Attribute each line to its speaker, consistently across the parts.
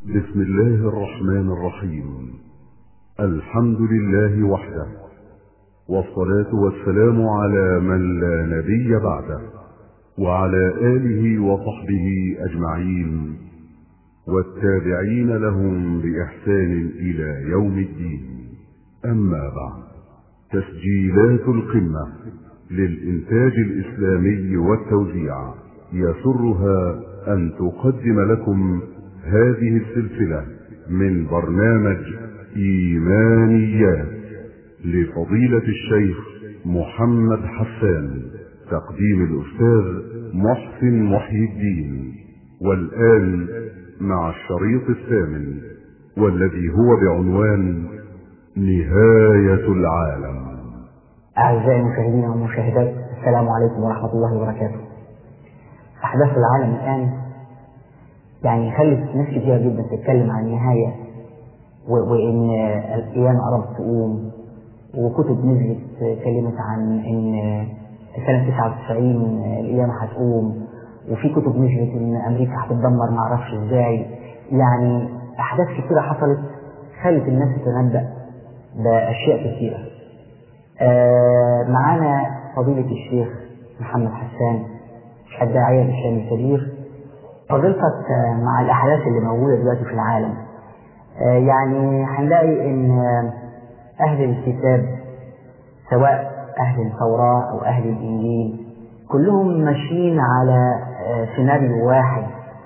Speaker 1: بسم الله الرحمن الرحيم. الحمد لله وحده، والصلاة والسلام على من لا نبي بعده، وعلى آله وصحبه أجمعين، والتابعين لهم بإحسان إلى يوم الدين. أما بعد، تسجيلات القمة للإنتاج الإسلامي والتوزيع يسرها أن تقدم لكم هذه السلسلة من برنامج إيمانيات لفضيلة الشيخ محمد حسان، تقديم الأستاذ محسن محي الدين. والآن مع الشريط الثامن، والذي هو بعنوان نهاية العالم.
Speaker 2: أعزائي المشاهدين والمشاهدات، السلام عليكم ورحمة الله وبركاته. أحداث العالم الآن يعني خلت ناس كتير جدا تتكلم عن النهاية، وإن القيامة قربت تقوم، وكتب نزلت اتكلمت عن إن سنة 99 القيامة هتقوم، وفي كتب نزلت إن أمريكا هتتدمر معرفش إزاي. يعني أحداث كتيرة حصلت خلت الناس تتنبأ بأشياء كتيرة. معانا فضيلة الشيخ محمد حسان، الداعية الإسلامي الكبير. فضيلتك مع الأحداث اللي موجودة دلوقتي في العالم، يعني هنلاقي إن أهل الكتاب سواء أهل التوراة أو أهل الإنجيل كلهم ماشيين على سيناريو واحد.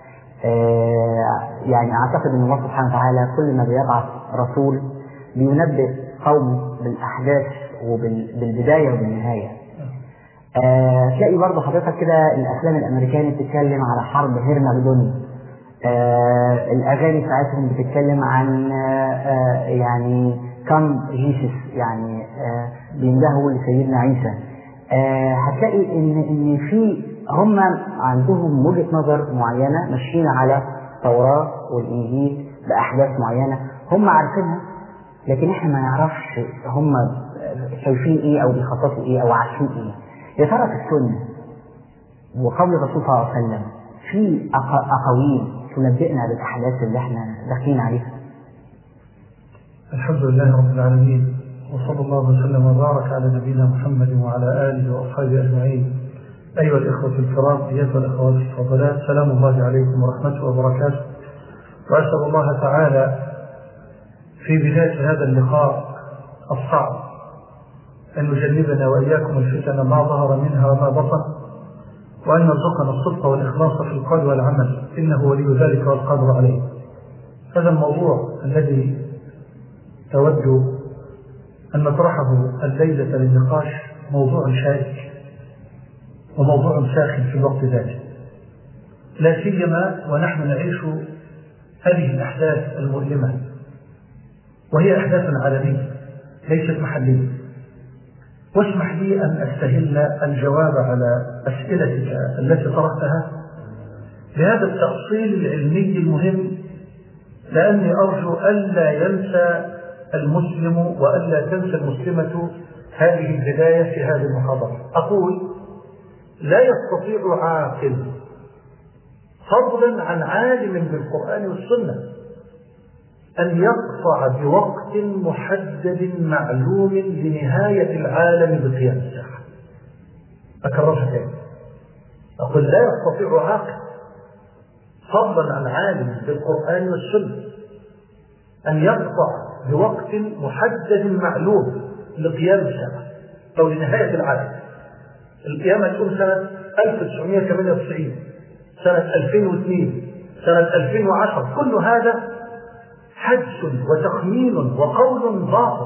Speaker 2: يعني أعتقد أن الله سبحانه وتعالى كل ما بيبعث رسول بينبئ قوم بالأحداث وبالبداية وبالنهاية. تلاقي برضه حضرتك كده الأفلام الأمريكانية بتتكلم على حرب هرمجدون، الأغاني بتاعتهم بتتكلم عن يعني كم جيسس، يعني بيندهوا لسيدنا عيسى. هتلاقي إن في هم عندهم وجهة نظر معينة ماشيين على التوراة والإنجيل بأحداث معينة هم عارفينها، لكن إحنا ما نعرفش هم شايفين إيه أو بيخططوا إيه أو عارفين إيه. يا ترى في السنة وقول الرسول صلى الله عليه وسلم في أقاويل تنبئنا بالأحداث اللي احنا داخلين عليها؟
Speaker 3: الحمد لله رب العالمين، وصلى الله وسلم وبارك على نبينا محمد وعلى آله وأصحابه أجمعين. أيها الإخوة الكرام، أيها الأخوات الفضلات، سلام الله عليكم ورحمته وبركاته. وأسأل الله تعالى في بداية هذا اللقاء الصعب أن يجنبنا وإياكم الفتن ما ظهر منها وما بطن، وأن يرزقنا الصدق والإخلاص في القول والعمل، إنه ولي ذلك والقادر عليه. هذا الموضوع الذي تود أن نطرحه الليلة للنقاش موضوع شائك وموضوع ساخن في الوقت ذاته، لا سيما ونحن نعيش هذه الأحداث المؤلمة، وهي أحداث عالمية ليست محلية. واسمح لي أن أستهل الجواب على أسئلتك التي طرحتها بهذا التأصيل العلمي المهم، لأني أرجو ألا ينسى المسلم وألا تنسى المسلمة هذه البداية في هذه المحاضرة. أقول: لا يستطيع عاقل فضلا عن عالم بالقرآن والسنة أن يقطع بوقت محدد معلوم لنهاية العالم بقيام الساعة. أكررها تاني، أقول: لا يستطيع عاقل فضلا عن عالم بالقرآن والسنة أن يقطع بوقت محدد معلوم لقيام الساعة أو لنهاية العالم. القيامة تكون سنة 1998، سنة 2002، سنة 2010، كل هذا حدس وتخمين وقول باطل،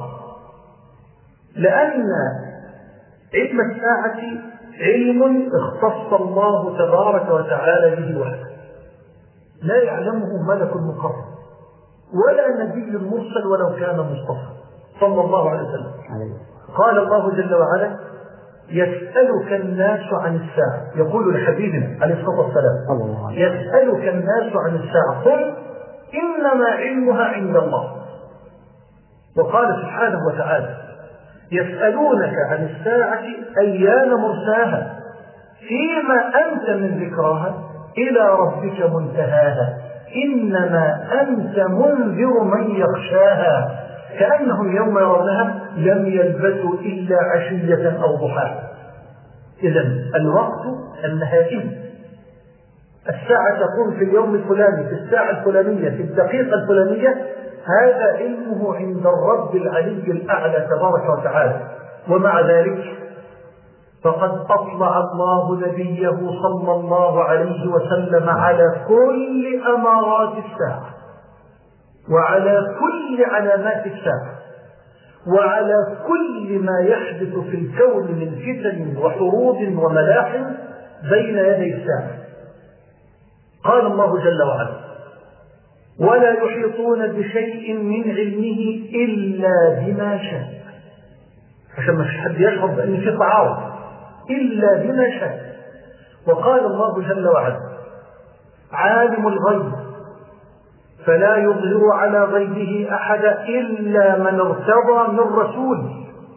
Speaker 3: لأن علم الساعة علم اختص الله تبارك وتعالى به وحده، لا يعلمه ملك مقرب ولا نبي مرسل ولو كان مصطفى صلى الله عليه وسلم. قال الله جل وعلا: يسألك الناس عن الساعة، يقول لحبيبنا عليه الصلاة والسلام: يسألك الناس عن الساعة قل إنما علمها عند الله. وقال سبحانه وتعالى: يسألونك عن الساعة أيان مرساها فيما أنت من ذكراها إلى ربك منتهاها إنما أنت منذر من يخشاها كأنهم يوم يرونها لم يلبثوا إلا عشية أو ضحاها. إذن الوقت النهائي، الساعة تكون في اليوم الفلاني، في الساعة الفلانية، في الدقيقة الفلانية، هذا علمه عند الرب العلي الأعلى تبارك وتعالى. ومع ذلك فقد أطلع الله نبيه صلى الله عليه وسلم على كل أمارات الساعة، وعلى كل علامات الساعة، وعلى كل ما يحدث في الكون من فتن وحروب وملاحم بين يدي الساعة. قال الله جل وعلا: ولا يحيطون بشيء من علمه إلا بما شاء، عشان ما حد يشعر بأن في تعارض، إلا بما شاء. وقال الله جل وعلا: عالم الغيب فلا يظهر على غيبه أحد إلا من ارتضى من رسول.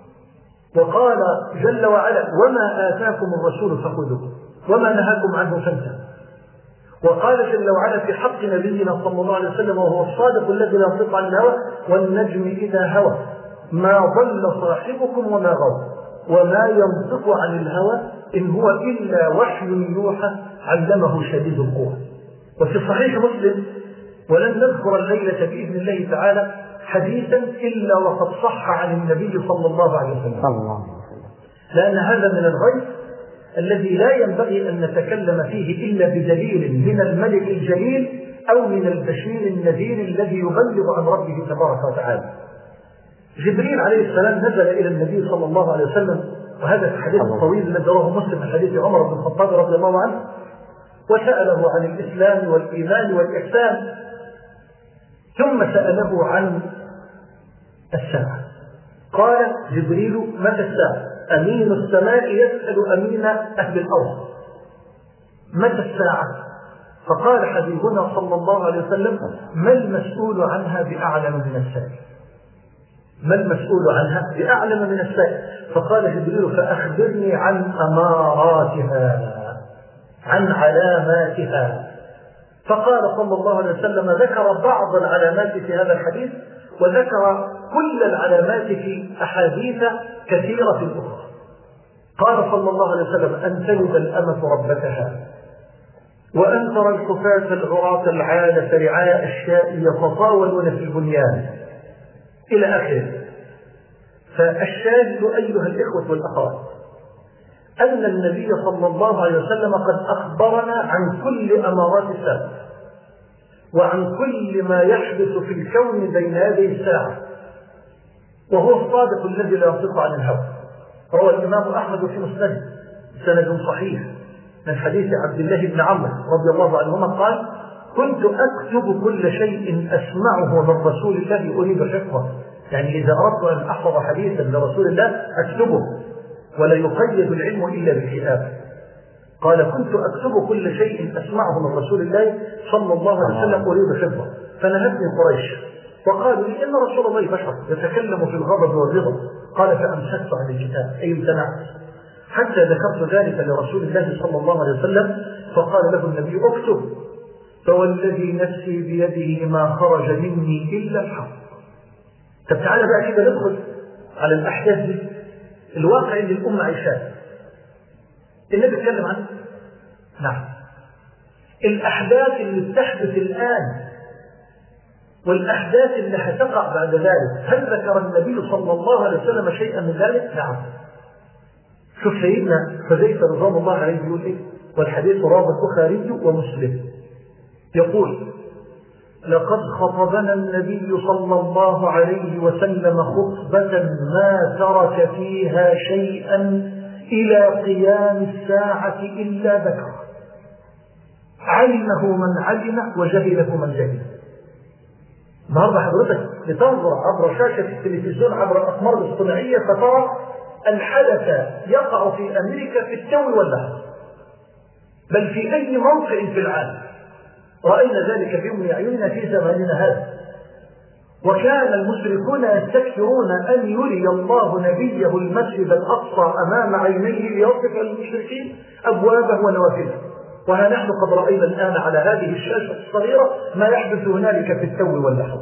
Speaker 3: وقال جل وعلا: وما آتاكم الرسول فخذوه وما نهاكم عنه فانتهوا. وقال جل وعلا في حق نبينا صلى الله عليه وسلم وهو الصادق الذي لا ينطق عن الهوى: والنجم إذا هوى ما ضل صاحبكم وما غوى وما ينطق عن الهوى إن هو إلا وحي يوحى علمه شديد القوى. وفي صحيح مسلم: ولن نذكر الليلة بإذن الله تعالى حديثا إلا وقد صح عن النبي صلى الله عليه وسلم، لأن هذا من الغيب الذي لا ينبغي أن نتكلم فيه إلا بدليل من الملك الجليل أو من البشير النذير الذي يبلغ عن ربه تبارك وتعالى. جبريل عليه السلام نزل إلى النبي صلى الله عليه وسلم، وهذا الحديث الطويل الذي رواه مسلم من حديث عمر بن الخطاب رضي الله عنه، وسأله عن الإسلام والإيمان والإحسان، ثم سأله عن الساعة. قال جبريل: متى الساعة؟ أمين السماء يسأل أمين أهل الأرض: متى الساعة؟ فقال حبيبنا صلى الله عليه وسلم: ما المسؤول عنها بأعلم من السائل؟ ما المسؤول عنها بأعلم من السائل؟ فقال جبريل: فأخبرني عن أماراتها، عن علاماتها. فقال صلى الله عليه وسلم: ذكر بعض العلامات في هذا الحديث، وذكر كل العلامات في أحاديث كثيرة أخرى. قال صلى الله عليه وسلم: أن تلد الأمة ربتها، وأن ترى الحفاة العراة العالة رعاء الشاء يتطاولون في البنيان، إلى آخره. فالشاهد أيها الإخوة والأخوات أن النبي صلى الله عليه وسلم قد أخبرنا عن كل أمارات الساعة، وعن كل ما يحدث في الكون بين يدي الساعة، وهو الصادق الذي لا ينطق عن الهوى. روى الإمام أحمد في مسنده سند صحيح من حديث عبد الله بن عمرو رضي الله عنهما قال: كنت أكتب كل شيء أسمعه من رسول الله أريد حفظه. يعني إذا أردت أن أحفظ حديثا لرسول الله أكتبه، ولا يقيد العلم إلا بالكتاب. قال: كنت أكتب كل شيء أسمعه من رسول الله صلى الله عليه وسلم أريد حفظه. فنهتني قريش وقالوا لي: إن رسول الله بشر يتكلم في الغضب والرضا. قال: فأمسكت عن الكتاب، أي امتنعت، حتى ذكرت ذلك لرسول الله صلى الله عليه وسلم، فقال له النبي: اكتب، فوالذي نفسي بيده ما خرج مني إلا الحق. طب تعالى بقى كده ندخل على الأحداث دي، الواقع اللي الأمة عيشاه النبي اتكلم عنه. نعم، الأحداث اللي بتحدث الآن والأحداث اللي هتقع بعد ذلك، هل ذكر النبي صلى الله عليه وسلم شيئا من ذلك؟ نعم. شوف سيدنا حذيفة رضوان الله عليه يقول إيه، والحديث رواه البخاري ومسلم، يقول: لقد خطبنا النبي صلى الله عليه وسلم خطبة ما ترك فيها شيئا إلى قيام الساعة إلا ذكر، علمه من علم وجهله من جهل. النهارده حضرتك لتنظر عبر شاشة التلفزيون عبر الأقمار الاصطناعية فترى الحدث يقع في أمريكا في التو واللحظة، بل في أي موقع في العالم. رأينا ذلك بيوم أعيننا في زماننا هذا. وكان المشركون يستكثرون أن يري الله نبيه المسجد الأقصى أمام عينيه ليصف المشركين أبوابه ونوافذه، وها نحن قد رأينا الآن على هذه الشاشة الصغيرة ما يحدث هنالك في التو واللحظة.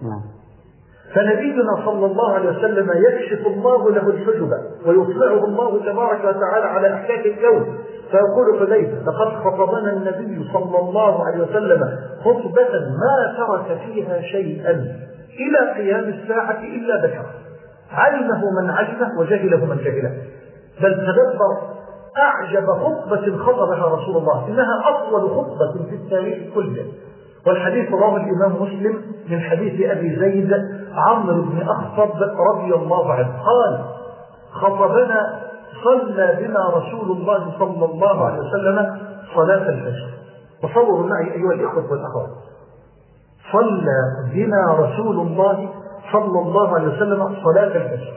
Speaker 3: فنبينا صلى الله عليه وسلم يكشف الله له الحجب ويطلعه الله تبارك وتعالى على أحكام الكون، فيقول حذيفة: لقد خطبنا النبي صلى الله عليه وسلم خطبة ما ترك فيها شيئا إلى قيام الساعة إلا ذكره، علمه من علمه وجهله من جهله. بل تدبر أعجب خطبة خطبها رسول الله، إنها أطول خطبة في التاريخ كله. والحديث رواه الإمام مسلم من حديث أبي زيد عمرو بن أخطب رضي الله عنه قال: خطبنا صلى بنا رسول الله صلى الله عليه وسلم صلاة الفجر. تصوروا معي أيها الإخوة والأخوات، صلى بنا رسول الله صلى الله عليه وسلم صلاة الفجر،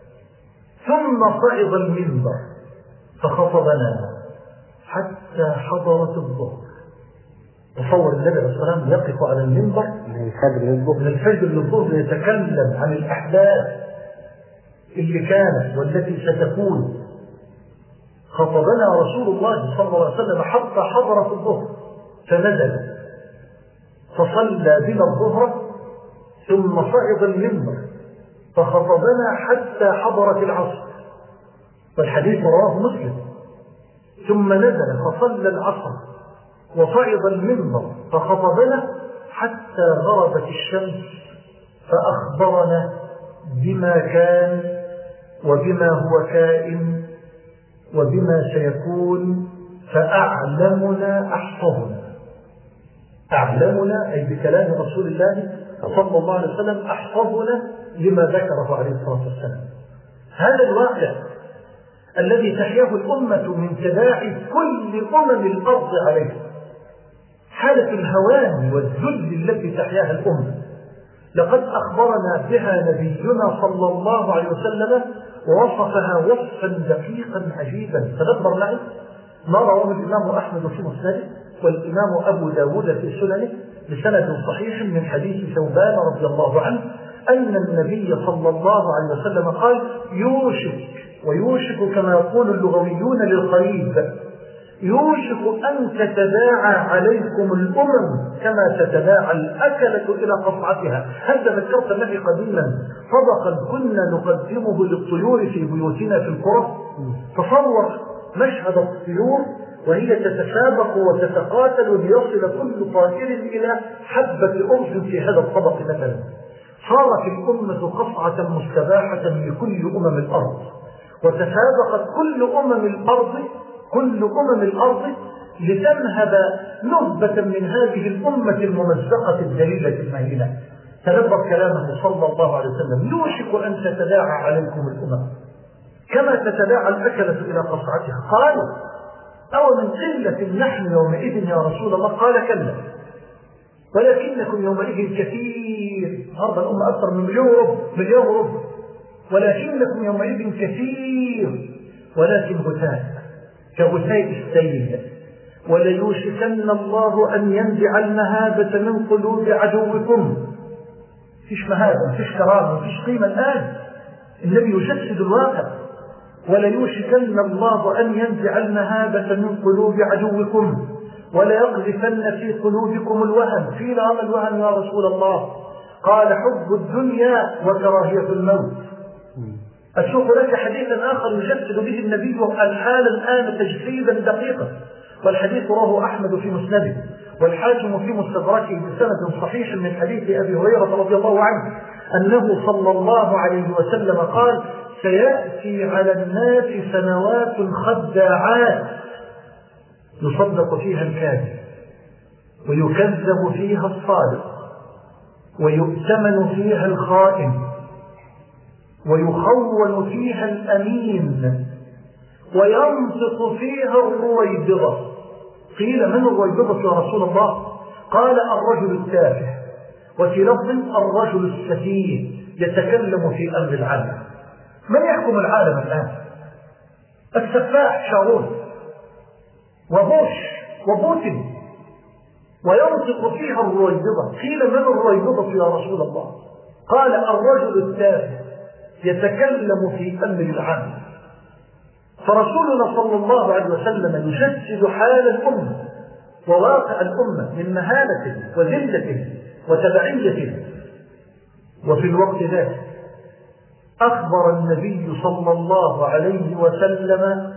Speaker 3: ثم صعد المنبر فخطبنا حتى حضرت الظهر. تصور النبي عليه الصلاة والسلام يقف على المنبر من الفجر للظهر يتكلم عن الأحداث اللي كانت والتي ستكون. خطبنا رسول الله صلى الله عليه وسلم حتى حضرت الظهر، فنزل فصلى بنا الظهر ثم صعد المنبر فخطبنا حتى حضرت العصر، والحديث رواه مسلم. ثم نزل فصلى العصر وصعد المنبر فخطبنا حتى غربت الشمس فأخبرنا بما كان وبما هو كائن وبما سيكون، فأعلمنا أحفظنا. أعلمنا أي بكلام رسول الله صلى الله عليه وسلم أحفظنا لما ذكره عليه الصلاة والسلام. هذا الواقع الذي تحياه الأمة من تداعي كل الأرض عليه، حالة الهوان والذل التي تحياها الأمة، لقد أخبرنا بها نبينا صلى الله عليه وسلم ووصفها وصفا دقيقا عجيبا. تدبر معي ما رواه الإمام أحمد في مسنده والإمام أبو داود في سننه بسند صحيح من حديث ثوبان رضي الله عنه أن النبي صلى الله عليه وسلم قال: يوشك، ويوشك كما يقول اللغويون للقريب، يوشك أن تتداعى عليكم الأمم كما تتداعى الأكلة إلى قصعتها. هل ذكرت معي قديما طبقا كنا نقدمه للطيور في بيوتنا في القرى؟ تصور مشهد الطيور وهي تتسابق وتتقاتل ليصل كل طائر إلى حبة أرز في هذا الطبق مثلا. صارت الأمة قصعة مستباحة لكل الأرض، وتسابقت كل أمم الأرض لتنهب نهبة من هذه الأمة الممزقة الذليلة المهينة. تدبر كلامه صلى الله عليه وسلم: يوشك أن تتداعى عليكم الأمم كما تتداعى الأكلة إلى قصعتها. قالوا: أو من قلة نحن يومئذ يا رسول الله؟ قال: كلا، ولكنكم يومئذ كثير. النهارده الأمة أكثر من مليون وربع، ولكنكم يومئذ كثير ولكن غثاء كغثاء السيل، وليوشكن الله أن ينزع المهابة من قلوب عدوكم. فيش مهابة، فيش كرامة، فيش قيمة الآن. النبي يجسد الواقع: وليوشكن الله أن ينزع المهابة من قلوب عدوكم وليقذفن في قلوبكم الوهن. قيل: وما الوهن يا رسول الله؟ قال: حب الدنيا وكراهية الموت. أشوف لك حديثا آخر يجسد به النبي الحال الآن تجسيدا دقيقا، والحديث رواه أحمد في مسنده والحاكم في مستدركه بسند صحيح من حديث أبي هريرة رضي الله عنه أنه صلى الله عليه وسلم قال: سيأتي على الناس سنوات خداعات يصدق فيها الكاذب ويكذب فيها الصادق ويؤتمن فيها الخائن ويخون فيها الأمين وينطق فيها الرويبضة. قيل: من الرويبضة يا رسول الله؟ قال: الرجل التافه، وفي لفظ الرجل السفيه يتكلم في أمر العالم. من يحكم العالم الآن؟ السفاح شارون وبوش وبوتين، وينطق فيها الرويبضة. قيل: من الرويبضة يا رسول الله؟ قال: الرجل التافه يتكلم في أمر العالم. فرسولنا صلى الله عليه وسلم يجسد حال الأمة وواقع الأمة من مهانة وذلة وتبعية. وفي الوقت ذاك أخبر النبي صلى الله عليه وسلم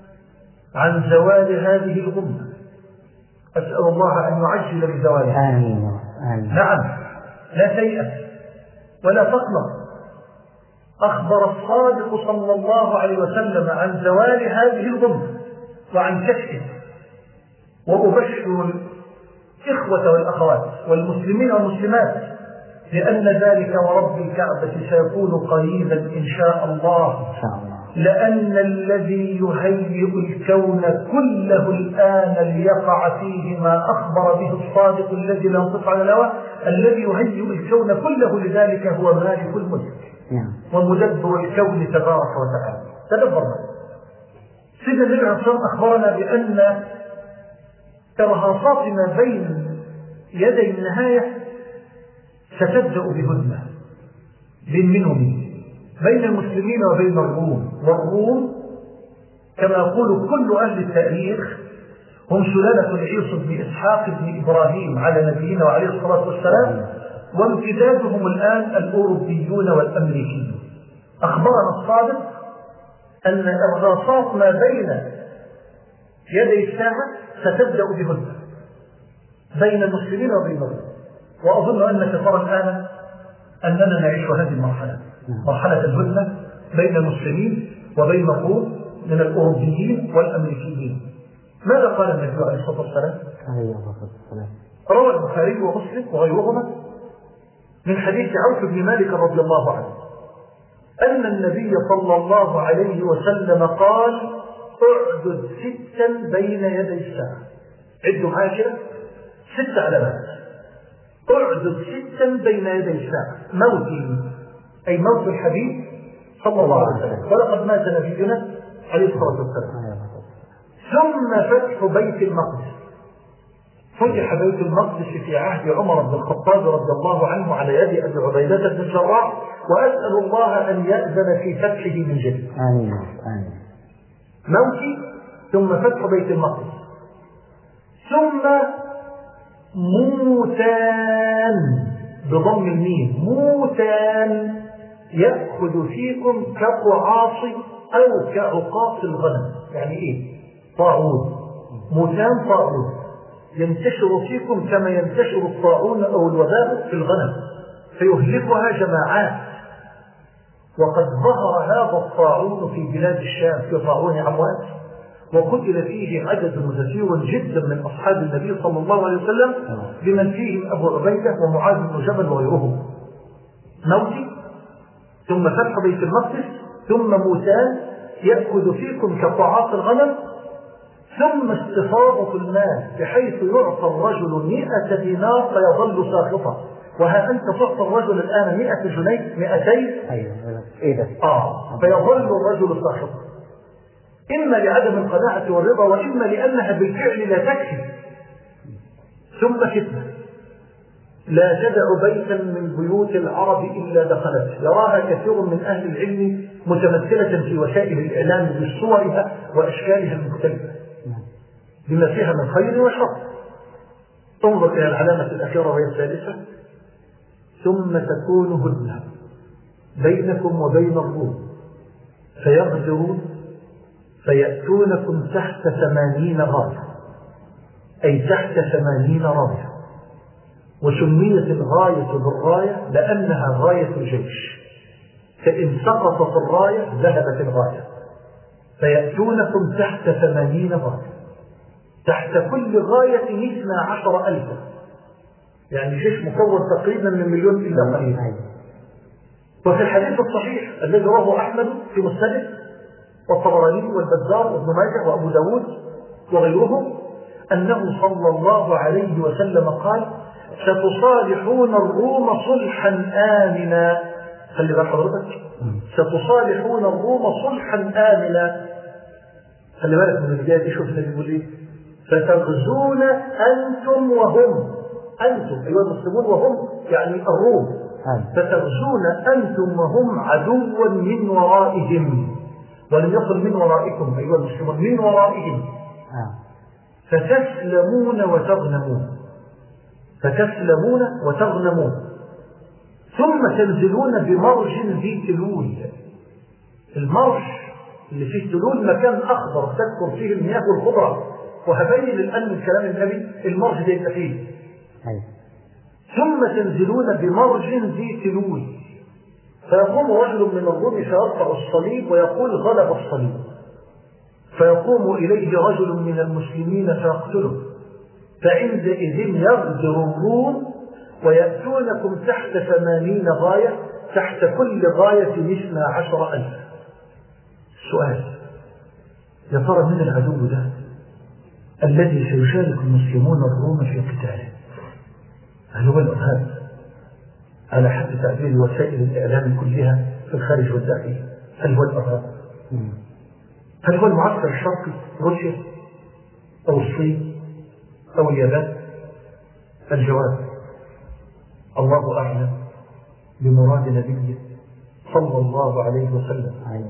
Speaker 3: عن زوال هذه الأمة. أسأل الله أن يعجل بزوالها.
Speaker 2: آمين.
Speaker 3: نعم، لا تيأس ولا تقلق. أخبر الصادق صلى الله عليه وسلم عن زوال هذه الأمة وعن كشفه. وأبشر الإخوة والأخوات والمسلمين والمسلمات لأن ذلك ورب الكعبة سيكون قريبا إن شاء الله. لأن الذي يهيئ الكون كله الآن ليقع فيه ما أخبر به الصادق الذي لا ينطق عن الهوى، الذي يهيئ الكون كله لذلك هو مالك الملك ومدبر الكون تبارك وتعالى. تدبرنا سيدنا النبي عليه الصلاة والسلام أخبرنا بأن إرهاصات ما بين يدي النهاية ستبدأ بهدنة منهم بين المسلمين وبين الروم. والروم كما يقول كل أهل التاريخ هم سلالة عيسى بن إسحاق بن إبراهيم على نبينا وعليه الصلاة والسلام، وامتدادهم الآن الأوروبيون والأمريكيون. أخبرنا الصادق أن إرهاصات ما بين يدي الساعة ستبدأ بهدنة بين المسلمين وبين الروم. وأظن أنك ترى الآن أننا نعيش هذه المرحلة، مرحلة الهدنة بين المسلمين وبين الروم من الأوروبيين والأمريكيين. ماذا قال النبي عليه الصلاة والسلام؟ روى البخاري ومسلم وغيرهما من حديث عوف بن مالك رضي الله عنه أن النبي صلى الله عليه وسلم قال: اعدد 6 بين يدي الساعة. عدوا معايا كده 6 علامات. اعدد 6 بين يدي الساعة: موتي، أي موت الحبيب صلى الله عليه وسلم، ولقد مات نبينا عليه الصلاة والسلام. ثم فتح بيت المقدس. فتح بيت المقدس في عهد عمر بن الخطاب رضي الله عنه على يد أبي عبيدة بن الجراح، وأسأل الله أن يأذن في فتحه من جديد.
Speaker 2: آمين.
Speaker 3: موتي ثم فتح بيت المقدس ثم موتان بضم الميم، موتان يأخذ فيكم كقعاص أو كعقاص الغنم. يعني إيه؟ طاعون. موتان طاعون ينتشر فيكم كما ينتشر الطاعون أو الوباء في الغنم فيهلكها جماعات. وقد ظهر هذا الطاعون في بلاد الشام في طاعون عمواس، وقتل فيه عدد كثير جدا من أصحاب النبي صلى الله عليه وسلم بمن فيهم أبو عبيدة ومعاذ بن جبل وغيرهم. موتي ثم فتح بيت المقدس ثم موتان يأخذ فيكم كطعاص الغنم ثم استفاضة المال بحيث يعطى الرجل 100 دينار فيظل ساخطا. وها أنت تعطى الرجل الآن 100 جنيه 200.
Speaker 2: إيه ده؟
Speaker 3: فيظل الرجل ساخطا، إما لعدم القناعة والرضا وإما لأنها بالفعل لا تكفي. ثم فتنة لا تدع بيتا من بيوت العرب إلا دخلت، يراها كثير من أهل العلم متمثلة في وسائل الإعلام بصورها وأشكالها المختلفة بما فيها من خير وشر. انظر إلى العلامة الأخيرة وهي الثالثة: ثم تكون هدنة بينكم وبين الروم فيغزرون فيأتونكم تحت 80 راية، أي تحت 80 راية. وسميت الغاية بالراية لأنها غاية الجيش، فإن سقطت الراية ذهبت الغاية. فيأتونكم تحت 80 غاية، تحت كل غاية 12,000، يعني جيش مكون تقريبا من 1,000,000 إلا قليلا. وفي الحديث الصحيح الذي رواه أحمد في مسنده والطبراني والبزار وابن ماجه وأبو داود وغيرهم أنه صلى الله عليه وسلم قال: ستصالحون الروم صلحا آمنا. خلي بال حضرتك، ستصالحون الروم صلحا آمنا. خلي بالك من البداية دي، شوف النبي بيقول ايه: فتغزون أنتم وهم، أنتم أيها المسلمون وهم يعني الروم، فتغزون أنتم وهم عدوا من ورائهم. ولم يقل من ورائكم أيها المسلمون، من ورائهم. فتسلمون وتغنمون، فتسلمون وتغنمون، ثم تنزلون بمرج ذي تلول. المرج اللي فيه تلول مكان أخضر تذكر فيه المياه والخضرة، وهبين الآن من كلام النبي المرج ده يبقى فيه. ثم تنزلون بمرج ذي تلول، فيقوم رجل من الروم فيرفع الصليب ويقول غلب الصليب، فيقوم إليه رجل من المسلمين فيقتله، فعندئذ يغدر الروم ويأتونكم تحت 80 غاية، تحت كل غاية 12,000. السؤال: يا ترى من العدو ده الذي سيشارك المسلمون الروم في قتاله؟ هل هو الإرهاب على حد تعبير وسائل الإعلام كلها في الخارج والداخل؟ هل هو الإرهاب؟ هل هو المعسكر الشرقي روسيا أو الصين أو اليابان؟ الجواب: الله أعلم بمراد نبيه صلى الله عليه وسلم،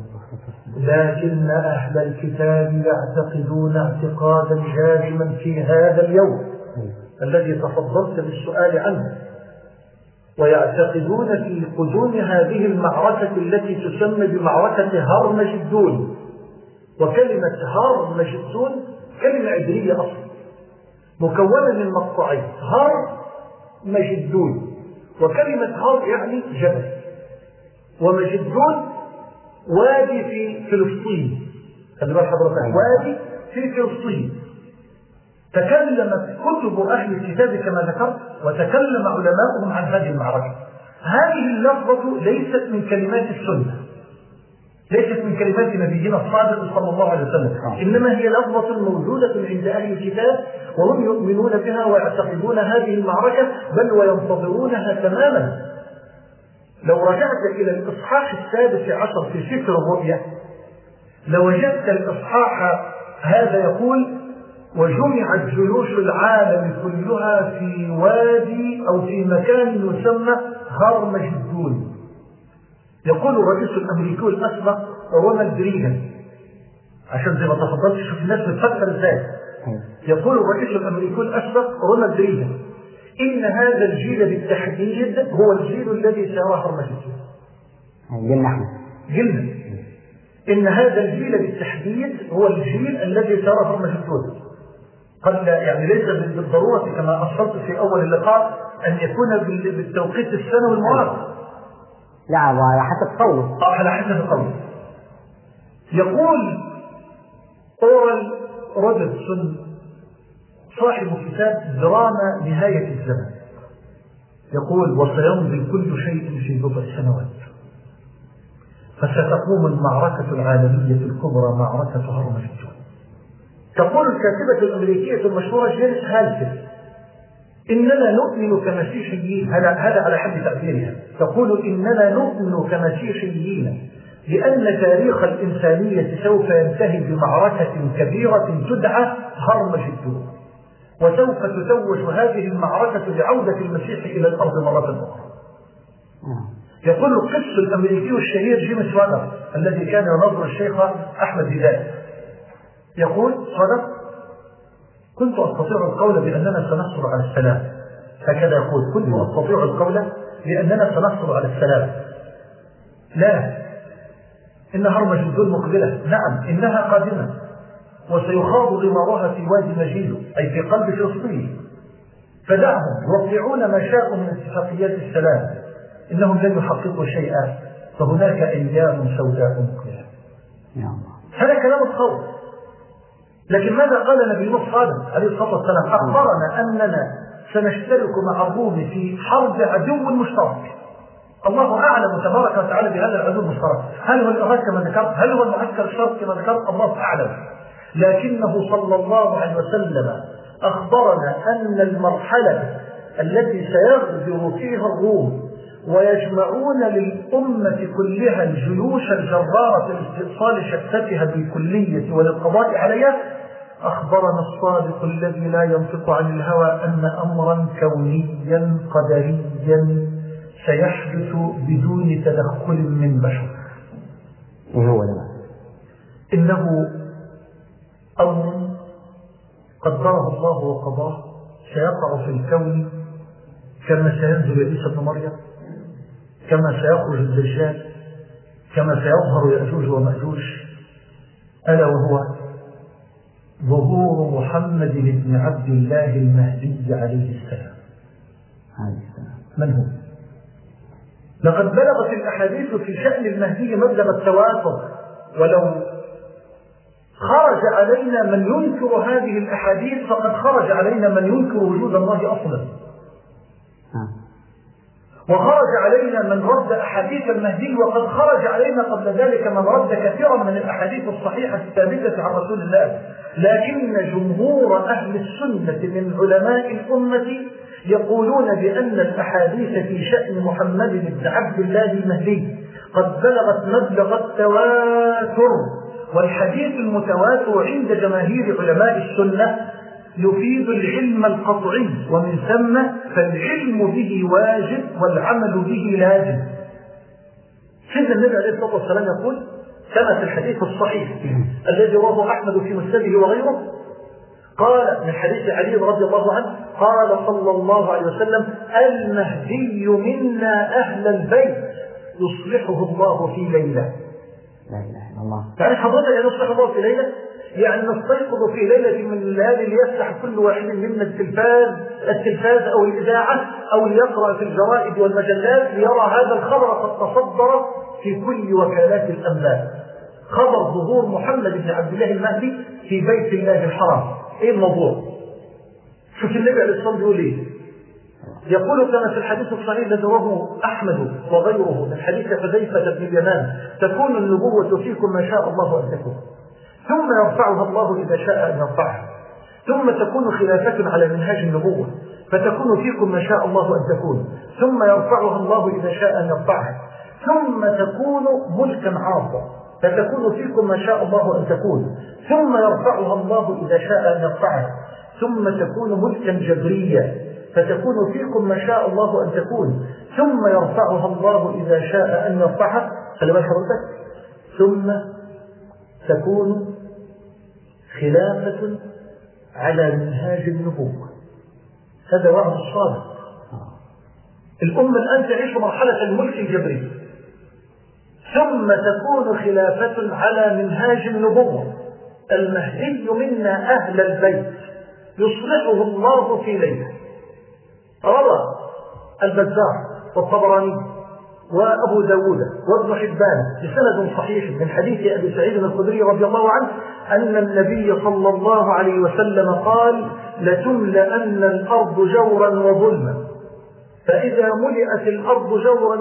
Speaker 3: لكن أهل الكتاب يعتقدون اعتقادا جازما في هذا اليوم الذي تفضلت بالسؤال عنه، ويعتقدون في قدوم هذه المعركة التي تسمى بمعركة هرمجدون. وكلمة هرمجدون كلمة عبرية أصلا مكونة من مقطعين: هرمجدون، وكلمة هر يعني جبل، ومجدون وادي في فلسطين. خلي بالك حضرتك، وادي في فلسطين. تكلمت كتب أهل الكتاب كما ذكرت، وتكلم علماؤهم عن هذه المعركة. هذه اللفظة ليست من كلمات السنة، ليست من كلمات نبينا الصادق صلى الله عليه وسلم، إنما هي لفظة موجودة عند أهل الكتاب، وهم يؤمنون بها ويعتقدون هذه المعركة، بل وينتظرونها تماما. لو رجعت إلى الإصحاح 16 في سفر الرؤيا لوجدت الإصحاح هذا يقول: وجمعت جيوش العالم كلها في وادي أو في مكان يسمى هرمجدون. يقول الرئيس الأمريكي الأسبق رونالد ريغان، عشان زي ما تفضلت شوف الناس بتفكر ازاي. يقول الرئيس الأمريكي الأسبق رونالد ريغان: إن هذا الجيل بالتحديد هو الجيل الذي سيرى هرمجدون. جيلنا. إن هذا الجيل بالتحديد هو الجيل الذي سيرى هرمجدون. قد يعني ليس بالضرورة كما أشرت في أول اللقاء أن يكون بالتوقيت السنوي المعارض،
Speaker 2: لا، على حسب قوله.
Speaker 3: على حسب قوله. يقول أورال روبرتسون صاحب كتاب دراما نهاية الزمن، يقول: وسيمضي كل شيء في بضع سنوات، فستقوم المعركة العالمية الكبرى، معركة هرمجدون. تقول الكاتبة الأمريكية المشهورة جينيس هالتن: إننا نؤمن كمسيحيين، هذا على حد تعبيرها، تقول: إننا نؤمن كمسيحيين بأن تاريخ الإنسانية سوف ينتهي بمعركة كبيرة تدعى هرمجدون، وسوف تتوج هذه المعركة بعودة المسيح إلى الأرض مرة أخرى. يقول القس الأمريكي الشهير جيمس وانر الذي كان ينظر الشيخ أحمد هداية، يقول: صدق، كنت أستطيع القول بأننا سنحصل على السلام. هكذا يقول: كنت أستطيع القول بأننا سنحصل على السلام. لا، إن هرمجدون مقبلة، نعم إنها قادمة، وسيخاض غمارها في وادي مجيدو أي في قلب فلسطين. فدعهم يوقعون ما شاءوا من اتفاقيات السلام، إنهم لن يحققوا شيئا، فهناك أيام سوداء مقبلة. هذا كلام الخوف. لكن ماذا قال نبينا الصادق عليه الصلاة والسلام؟ أخبرنا أننا سنشترك مع الروم في حرب عدو مشترك. الله أعلم تبارك وتعالى بهذا العدو المشترك، هل هو الإرهاب كما ذكرت؟ هل هو المعسكر الشرقي كما ذكرت؟ الله أعلم. لكنه صلى الله عليه وسلم أخبرنا أن المرحلة التي سيغدر فيها الروم ويجمعون للأمة كلها الجيوش الجرارة لاستئصال شتاتها بالكلية وللقضاء عليها، أخبرنا الصادق الذي لا ينطق عن الهوى أن أمرا كونيا قدريا سيحدث بدون تدخل من بشر.
Speaker 2: هو ده؟
Speaker 3: إنه أمر قدره الله وقضاه سيقع في الكون كما سينزل عيسى بن مريم، كما سيخرج الدجال، كما سيظهر يأجوج ومأجوج، ألا وهو ظهور محمد بن عبد الله المهدي عليه السلام. من هو؟ لقد بلغت الأحاديث في شأن المهدي مبلغ التواتر، ولو خرج علينا من ينكر هذه الأحاديث فقد خرج علينا من ينكر وجود الله أصلا، وخرج علينا من رد أحاديث المهدي، وقد خرج علينا قبل ذلك من رد كثيرا من الأحاديث الصحيحة الثابتة عن رسول الله. لكن جمهور أهل السنة من علماء الأمة يقولون بأن الأحاديث في شأن محمد بن عبد الله المهدي قد بلغت مبلغ التواتر، والحديث المتواتر عند جماهير علماء السنة يفيد العلم القطعي، ومن ثم فالعلم به واجب والعمل به لازم. سيدنا النبي عليه الصلاة والسلام يقول كما في الحديث الصحيح الذي رواه أحمد في مسنده وغيره، قال من حديث علي رضي الله عنه قال صلى الله عليه وسلم: المهدي منا أهل البيت يصلحه الله في ليلة.
Speaker 2: لا إله إلا الله.
Speaker 3: يعني حضرتك يعني يصلح الله في ليلة، يعني نستيقظ في ليلة من الليالي ليفتح كل واحد منا التلفاز أو الإذاعة أو ليقرأ في الجرائد والمجلات ليرى هذا الخبر قد تصدر في كل وكالات الأنباء، خبر ظهور محمد بن عبد الله المهدي في بيت الله الحرام. إيه الموضوع؟ شوف النبي عليه الصلاة والسلام يقول إيه؟ يقول كما في الحديث الصحيح الذي رواه أحمد وغيره من حديث حذيفة بن اليمان: تكون النبوة فيكم ما شاء الله أن تكون، ثم يرفعها الله إذا شاء أن يرفعها، ثم تكون خلافة على منهاج النبوة فتكون فيكم ما شاء الله أن تكون، ثم يرفعها الله إذا شاء أن يرفعها، ثم تكون ملكا عاصا فتكون فيكم ما شاء الله أن تكون، ثم يرفعها الله إذا شاء أن يرفعها، ثم تكون ملكا جبريا فتكون فيكم ما شاء الله أن تكون، ثم يرفعها الله إذا شاء أن يرفعها. خلي بالك حضرتك، ثم تكون خلافة على منهاج النبوة. هذا وعد الصادق. الأمة الآن تعيش مرحلة الملك الجبري، ثم تكون خلافة على منهاج النبوة. المهدي منا أهل البيت يصلحه الله في ليلة. روى البزار والطبراني وأبو داود وابن حبان بسند صحيح من حديث أبي سعيد الخدري رضي الله عنه أن النبي صلى الله عليه وسلم قال: لتملأن الأرض جورا وظلما، فإذا ملئت الأرض جورا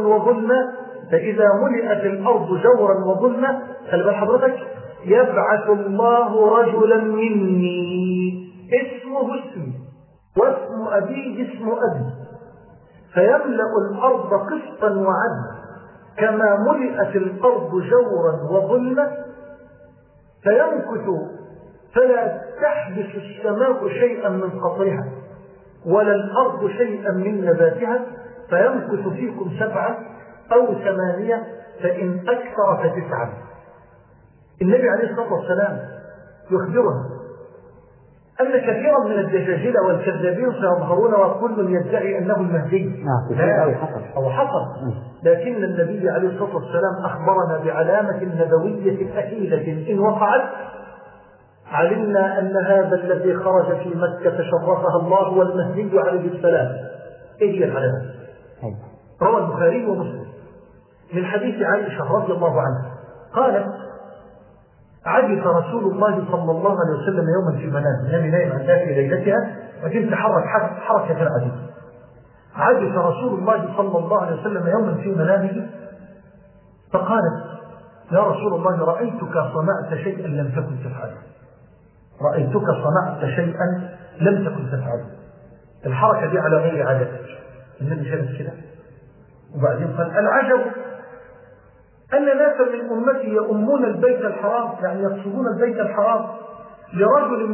Speaker 3: وظلما خلي بال حضرتك، يبعث الله رجلا مني اسمه اسمي واسم أبيه اسم أبي، فيملأ الأرض قسطا وعدلا كما ملئت الأرض جورا وظلما، فيمكث فلا تحبس السماء شيئا من قطرها ولا الأرض شيئا من نباتها، فيمكث فيكم 7 أو 8 فإن أكثر ف9. النبي عليه الصلاة والسلام يخبرنا أن كثيرا من الدجاجلة والكذابين سيظهرون وكل يدعي أنه المهدي. أو حصل. لكن النبي عليه الصلاة والسلام أخبرنا بعلامة نبوية أكيدة إن وقعت علمنا أن هذا الذي خرج في مكة شرفها الله والمهدي عليه السلام. إيه هي العلامة؟ روى البخاري ومسلم من حديث عائشة رضي الله عنها قالت: عجز رسول الله صلى الله عليه وسلم يوما في منامه، نام نائم عن ذات ليلتها وكنت تحرك حركة عجيبة. عجز رسول الله صلى الله عليه وسلم يوما في منامه فقالت: يا رسول الله رأيتك صنعت شيئا لم تكن تفعله، رأيتك صنعت شيئا لم تكن تفعله. الحركة دي على غير عادتك. النبي شاهد كده وبعدين قال: العجب أن ناسا من أمتي يؤمون البيت الحرام، يعني يقصدون البيت الحرام لرجل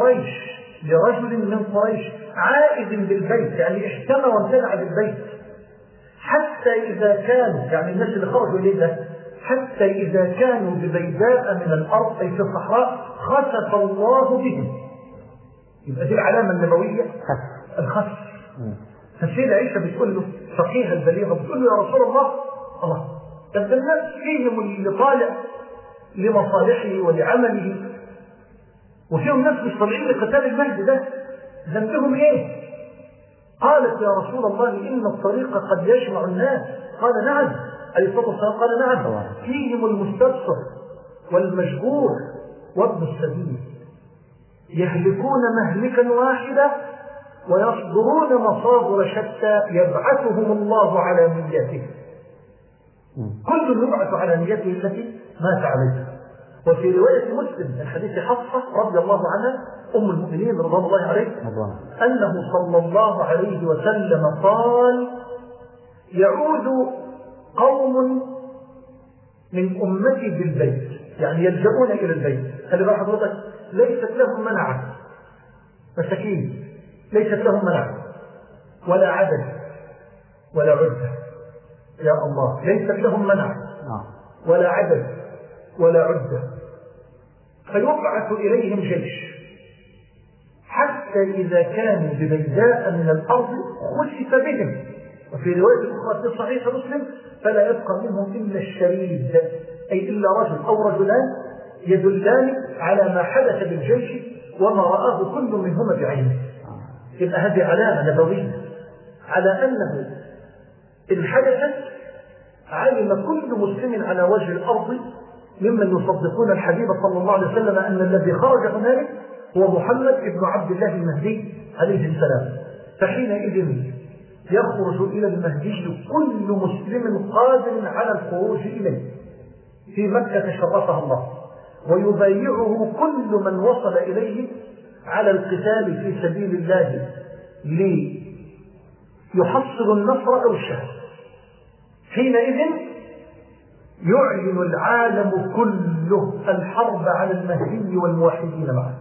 Speaker 3: من قريش عائد بالبيت، يعني احتمى وامتنع بالبيت، حتى إذا كانوا، يعني الناس اللي خرجوا إليه، حتى إذا كانوا ببيداء من الأرض أي في الصحراء خسف الله بهم. يبقى دي العلامة النبوية الخف. فالسيدة عائشة بتقول له فقيها البليغة، بتقول له يا رسول الله، طب الناس فيهم اللي طالع لمصالحه ولعمله، وفيهم ناس مش طالعين لقتال المهدي ده، ذنبهم ايه؟ قالت يا رسول الله إن الطريق قد يجمع الناس. قال نعم، عليه الصلاة والسلام قال نعم، فيهم المستبصر والمجبور وابن السبيل، يهلكون مهلكا واحدا ويصدرون مصادر شتى يبعثهم الله على نيته. كل يبعث على نيته التي مات عليها. وفي رواية مسلم من حديث حفصة رضي الله عنها أم المؤمنين رضي الله عليه أنه صلى الله عليه وسلم قال يعود قوم من أمتي بالبيت، يعني يلجؤون إلى البيت. خلي بقى حضرتك، ليست لهم منعة، مساكين ليست لهم منعة ولا عدد ولا عدة، يا الله، ليست لهم منعة ولا عدد ولا عدة، فيبعث إليهم جيش حتى إذا كانوا ببيداء من الأرض خسف بهم. وفي رواية أخرى في صحيح مسلم فلا يبقى منهم إلا الشريد، أي إلا رجل أو رجلان يدلان على ما حدث بالجيش وما رآه كل منهما بعينه. يبقى هذه علامة نبوية على أنه إن حدثت علم كل مسلم على وجه الأرض ممن يصدقون الحبيب صلى الله عليه وسلم أن الذي خرج هنالك هو محمد ابن عبد الله المهدي عليه السلام. فحينئذ يخرج إلى المهدي كل مسلم قادر على الخروج إليه. في مكة شرفها الله، ويبايعه كل من وصل إليه على القتال في سبيل الله ليحصل النصر أو الشهادة. حينئذ يعلن العالم كله الحرب على المهدي والموحدين معه،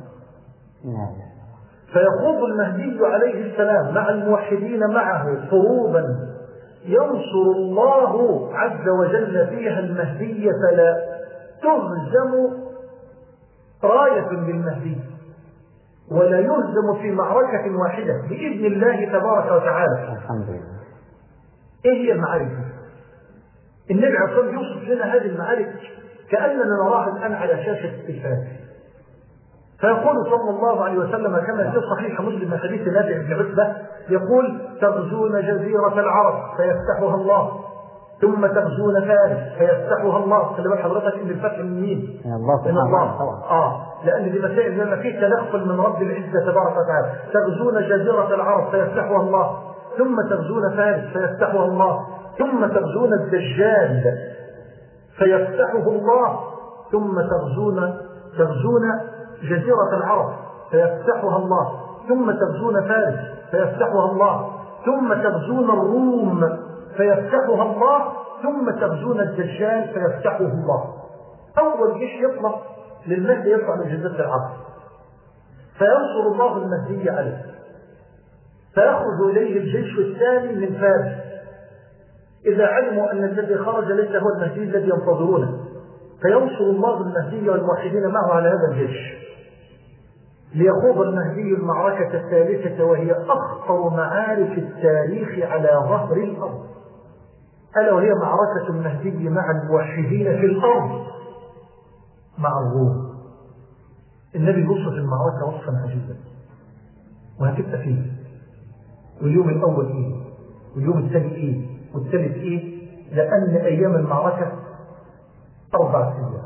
Speaker 3: فيخوض المهدي عليه السلام مع الموحدين معه حروبا ينصر الله عز وجل فيها المهدي، فلا تهزم راية للمهدي ولا يهزم في معركة واحدة بإذن الله تبارك وتعالى.
Speaker 2: الحمد لله.
Speaker 3: إيه هي المعارك دي؟ النبي عليه الصلاة والسلام يوصف لنا هذه المعارك كأننا نراها الآن على شاشة التلفاز. فيقول صلى الله عليه وسلم كما في صحيح مسلم من حديث نافع بن عتبة يقول تغزون جزيرة العرب فيفتحها الله، ثم تغزون فارس فيفتحها الله. خلي بالك حضرتك ان الفتح من مين؟ من الله. لان دي مسائل لما فيه تدخل من رب العزة تبارك وتعالى. تغزون جزيرة العرب فيفتحها الله، ثم تغزون فارس فيفتحها الله، ثم تغزون الدجال فيفتحه الله، ثم تغزون جزيرة العرب فيفتحها الله، ثم تغزون فارس فيفتحها الله، ثم تغزون الروم فيفتحها الله، ثم تغزون الدجال فيفتحه الله. أول جيش يطلع للمهدي يطلع من جزيرة العرب، فينصر الله المهدي عليه، فيخرج إليه الجيش الثاني من فارس إذا علموا أن الذي خرج ليس هو المهدي الذي ينتظرونه، فينصر الله المهدي والموحدين معه على هذا الجيش، ليخوض المهدي المعركة الثالثة وهي أخطر معارك التاريخ على ظهر الأرض، ألا وهي معركة المهدي مع الموحدين في الأرض مع الروم. النبي وصف المعركة وصفا عجيبا، وهتبقى فيه، واليوم الأول إيه، واليوم الثاني إيه، والثالث إيه، لأن أيام المعركة 4 أيام.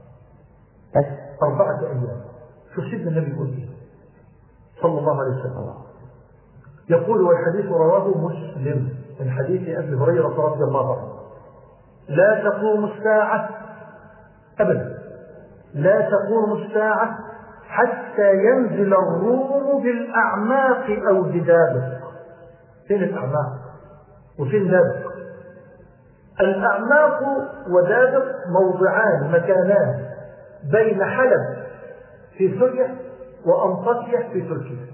Speaker 3: 4 أيام. شوف سيدنا النبي يقول إيه صلى الله عليه وسلم، يقول والحديث رواه مسلم من حديث أبي هريرة رضي الله عنه: لا تقوم الساعة أبدا، لا تقوم الساعة حتى ينزل الروم بالأعماق أو بدابق. فين الأعماق وفين دابق؟ الأعماق ودابق موضعان مكانان بين حلب في سوريا وأنطاكيا في تركيا.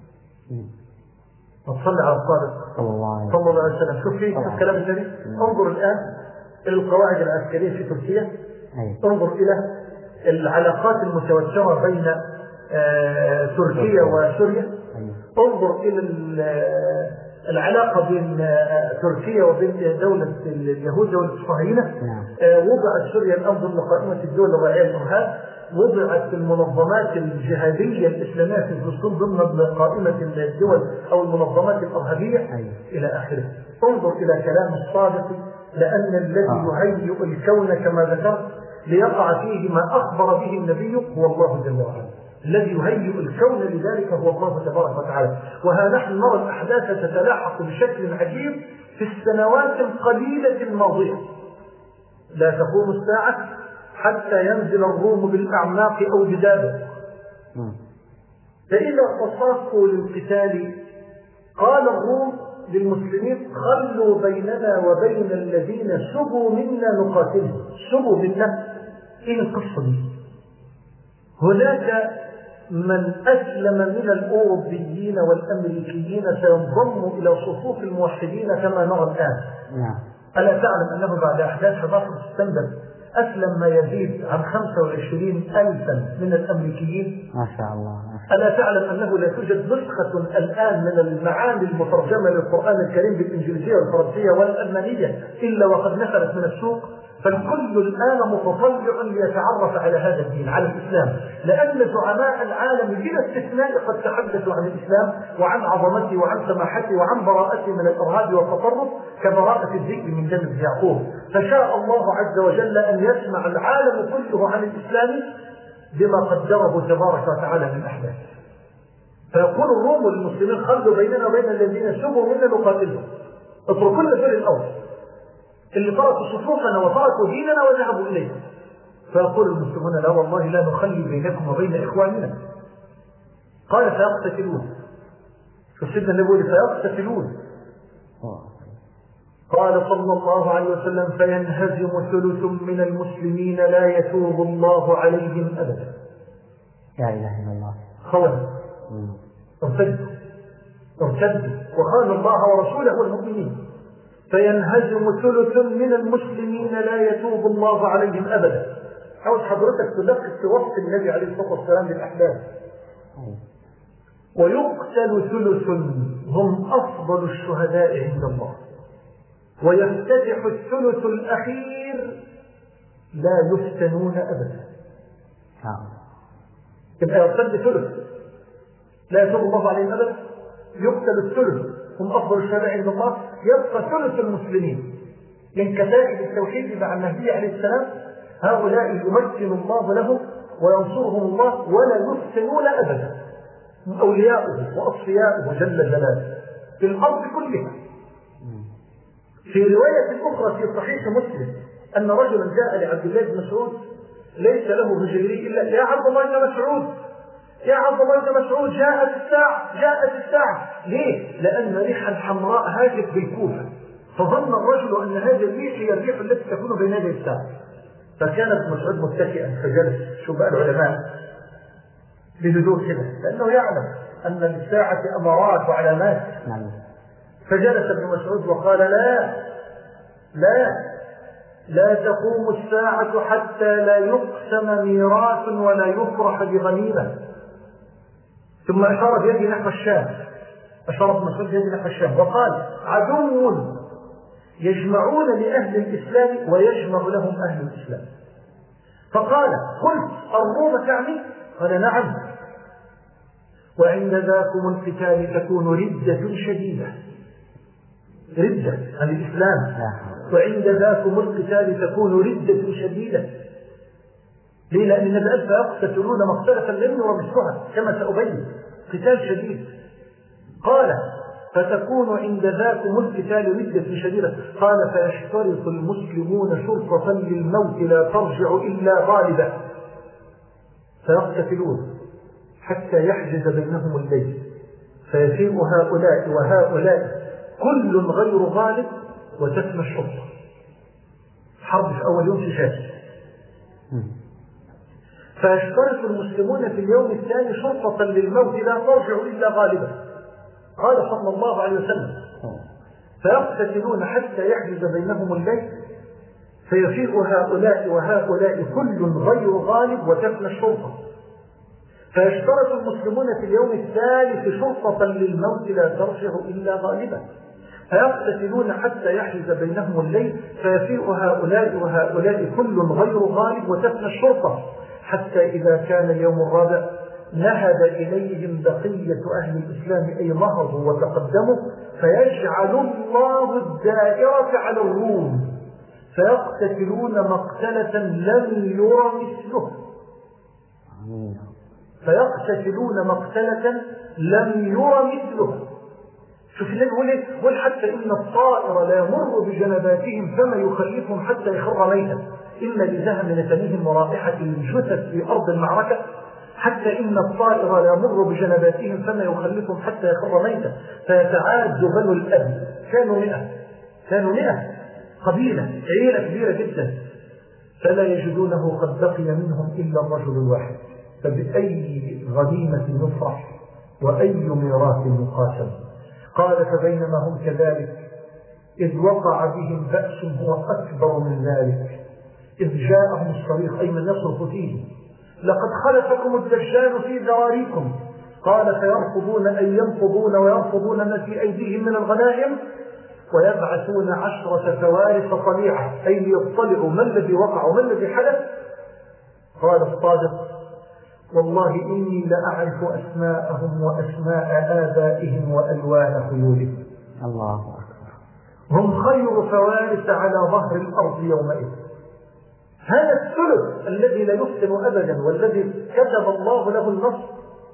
Speaker 3: نصلي على الصادق صلى الله عليه وسلم. شوف فيه الكلام النبي. انظر الآن إلى القواعد العسكرية في تركيا، انظر إلى العلاقات المتوترة بين تركيا وسوريا. انظر إلى العلاقة بين تركيا وبين دولة اليهود والصهاينة. وضعت سوريا الآن ضمن قائمة الدول الرائعة للإرهاب، وضعت المنظمات الجهادية الإسلامية في فلسطين ضمن قائمة الدول أو المنظمات الإرهابية إلى آخره. انظر إلى كلام الصادق، لأن الذي يهيئ الكون كما ذكرت ليقع فيه ما أخبر به النبي هو الله جل وعلا. الذي يهيئ الكون لذلك هو الله تبارك وتعالى. وها نحن نرى الأحداث تتلاحق بشكل عجيب في السنوات القليلة الماضية. لا تقوم الساعة حتى ينزل الروم بالأعماق أو بدابة، فإذا تصافوا للقتال قال الروم للمسلمين خلوا بيننا وبين الذين سبوا منا نقاتلهم. سبوا منا إيه القصة دي؟ هناك من أسلم من الأوروبيين والأمريكيين سينضم إلى صفوف الموحدين كما نرى الآن. ألا تعلم أنه بعد أحداث 11 سبتمبر أسلم ما يزيد عن 25,000 من الأمريكيين؟
Speaker 2: ما شاء الله.
Speaker 3: ألا تعلم أنه لا توجد نسخة الآن من المعاني المترجمة للقرآن الكريم بالإنجليزية والفرنسية والألمانية إلا وقد نفرت من السوق؟ فالكل الآن متطلع ليتعرف على هذا الدين، على الإسلام، لأن زعماء العالم بلا استثناء قد تحدثوا عن الإسلام وعن عظمته وعن سماحته وعن براءته من الإرهاب والتطرف كبراءة الذئب من دم يعقوب. فشاء الله عز وجل أن يسمع العالم كله عن الإسلام بما قدره تبارك وتعالى من أحداث. فيقول الروم والمسلمين خلوا بيننا وبين الذين سبوا منا نقاتلهم. اتركوا لنا دول الأول اللي تركوا صفوفنا وتركوا ديننا وذهبوا إليه. فيقول المسلمون لا والله لا نخلي بينكم وبين إخواننا. قال فيقتتلون. فسيدنا النبي يقول فيقتتلون. قال صلى الله عليه وسلم فينهزم ثلث من المسلمين لا يتوب الله عليهم أبدا.
Speaker 2: لا إله إلا الله.
Speaker 3: خون ارتدوا وخانوا الله ورسوله والمؤمنين. فينهزم ثلث من المسلمين لا يتوب الله عليهم أبدا. عاوز حضرتك تدقق في وصف النبي عليه الصلاة والسلام للأحداث. ويقتل ثلث هم أفضل الشهداء عند الله. ويفتتح الثلث الأخير لا يفتنون أبدا. يبقى يرتد ثلث لا يتوب الله عليهم أبدا، يقتل الثلث هم أفضل الشهداء عند الله، يبقى ثلث المسلمين من كتائب التوحيد مع المهدي عليه السلام. هؤلاء يمكن الله لهم وينصرهم الله ولا يفتنون أبدا، أولياؤه وأصفياؤه جل جلاله في الأرض كلها. في رواية أخرى في صحيح مسلم أن رجلا جاء لعبد الله بن مسعود ليس له بجيري إلا يا عبد الله بن مسعود، يا عبد الله بن مسعود جاءت الساعة. ليه؟ لأن ريحا حمراء هاجت بالكوفة، فظن الرجل أن هذه الريح هي الريح التي تكون بين يدي الساعة. فكان ابن مسعود متكئا فجلس. شو بقى العلماء بهدوء كده، لأنه يعلم أن للساعة أمارات وعلامات. فجلس ابن مسعود وقال لا تقوم الساعة حتى لا يقسم ميراث ولا يفرح بغنيمة. ثم أشار بيده نحو الشام، أشار ابن مسعود بيده نحو الشام وقال عدو يجمعون لأهل الإسلام ويجمع لهم أهل الإسلام. فقال قلت الروم تعني؟ قال نعم. وعند ذاكم القتال تكون ردة شديدة، ردة عن الإسلام. وعند ذاكم القتال تكون ردة شديدة. ليه؟ لأن النبي فيقتتلون مقتلة اليمن ومثلها كما سأبين، قتال شديد. قال فتكون عند ذاكم القتال ردة شديدة. قال فيشترط المسلمون شرطة للموت لا ترجع إلا غالبة. فيقتتلون حتى يحجز بينهم الليل، فيفيء هؤلاء وهؤلاء كل غير غالب وتفنى الشرطة. حرب في أول يوم في شاش. فيشترط المسلمون في اليوم الثاني شرطة للموت لا ترجع إلا غالبا. قال صلى الله عليه وسلم فيقتتلون حتى يحجز بينهم الليل، فيفيء هؤلاء وهؤلاء كل غير غالب وتفنى الشرطة. فيشترط المسلمون في اليوم الثالث شرطة للموت لا ترجع إلا غالبا، فيقتتلون حتى يحجز بينهم الليل، فيفيء هؤلاء وهؤلاء كل غير غالب، وتفنى الشرطة حتى إذا كان اليوم الرابع نهب إليهم بقية أهل الإسلام أي نهضوا وتقدموا، فيجعل الله الدائرة على الروم فيقتتلون مقتلة لم ير مثله، فيقتتلون مقتلة لم ير مثله. شوف اللي يقول ايه؟ يقول حتى إن الطائر لا يمر بجنباتهم فما يخلفهم حتى يخر ميتا، إن لزهم نتنهم ورائحة الجثث في أرض المعركة، حتى إن الطائر لا يمر بجنباتهم فما يخلفهم حتى يخر ميتا، فيتعاد بنو الأب، كانوا 100 قبيلة عيلة كبيرة جدا، فلا يجدونه قد بقي منهم إلا الرجل الواحد، فبأي غنيمة يفرح وأي ميراث يقاسم. قال فبينما هم كذلك إذ وقع بهم بأس هو أكبر من ذلك إذ جاءهم الصريخ أي من يصرف فيه لقد خلفكم الدجال في ذراريكم، قال فيرفضون أن ينفضون ويرفضون ما في أيديهم من الغنائم ويبعثون 10 فوارس طليعة أي ليطلعوا ما الذي وقع وما الذي حدث. قال الصادق والله إني لأعرف أسماءهم وأسماء آبائهم وألوان خيولهم.
Speaker 2: الله أكبر.
Speaker 3: هم خير فوارس على ظهر الأرض يومئذ. هذا الثلث الذي لا يفتن أبدا والذي كتب الله له النصر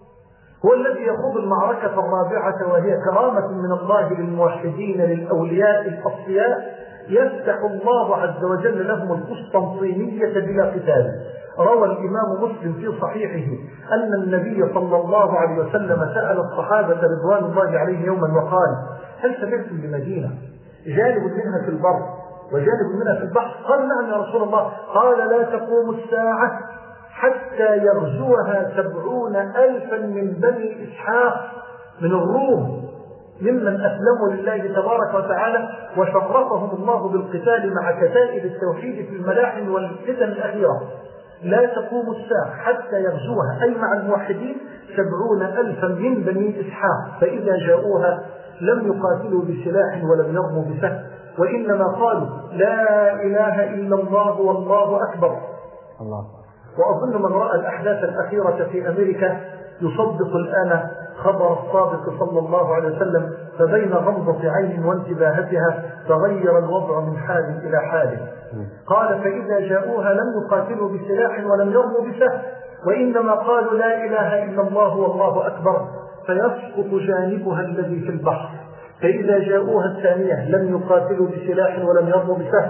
Speaker 3: هو الذي يخوض المعركة الرابعة، وهي كرامة من الله للموحدين للأولياء الأصفياء، يفتح الله عز وجل لهم القسطنطينية بلا قتال. روى الإمام مسلم في صحيحه أن النبي صلى الله عليه وسلم سأل الصحابة رضوان الله عليه يوما وقال هل سمعتم بمدينة جانب منها في البر وجانب منها في البحر؟ قال نعم يا رسول الله. قال لا تقوم الساعة حتى يغزوها 70,000 من بني إسحاق من الروم ممن أسلموا لله تبارك وتعالى وشرفهم الله بالقتال مع كتائب التوحيد في الملاحم والفتن الأخيرة. لا تقوم الساعة حتى يغزوها أي مع الموحدين 70,000 من بني إسحاق، فإذا جاءوها لم يقاتلوا بسلاح ولم يرموا بسهم، وإنما قالوا لا إله إلا الله والله أكبر.
Speaker 2: الله.
Speaker 3: وأظن من رأى الأحداث الأخيرة في أمريكا يصدق الآن خبر الصادق صلى الله عليه وسلم، فبين غمضة عين وانتباهتها تغير الوضع من حال إلى حال. قال فإذا جاءوها لم يقاتلوا بسلاح ولم يرموا بسهم، وإنما قالوا لا إله إلا الله والله أكبر، فيسقط جانبها الذي في البحر. فإذا جاءوها الثانية لم يقاتلوا بسلاح ولم يرموا بسهم،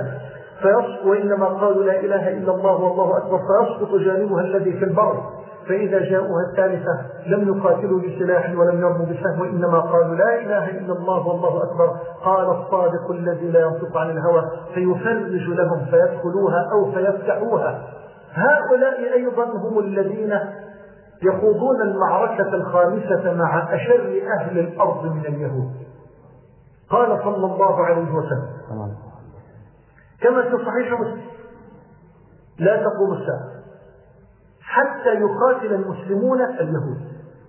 Speaker 3: وإنما قالوا لا إله إلا الله والله أكبر، فيسقط جانبها الذي في البر. فإذا جاءوها الثالثة لم يقاتلوا بسلاح ولم يرموا بسهم، وإنما قالوا لا إله إلا الله والله أكبر. قال الصادق الذي لا ينطق عن الهوى فيفرج لهم فيدخلوها أو فيفتحوها. هؤلاء أيضا هم الذين يخوضون المعركة الخامسة مع أشر أهل الأرض من اليهود. قال صلى الله عليه وسلم كما في صحيح مسلم لا تقوم الساعة حتى يقاتل المسلمون اليهود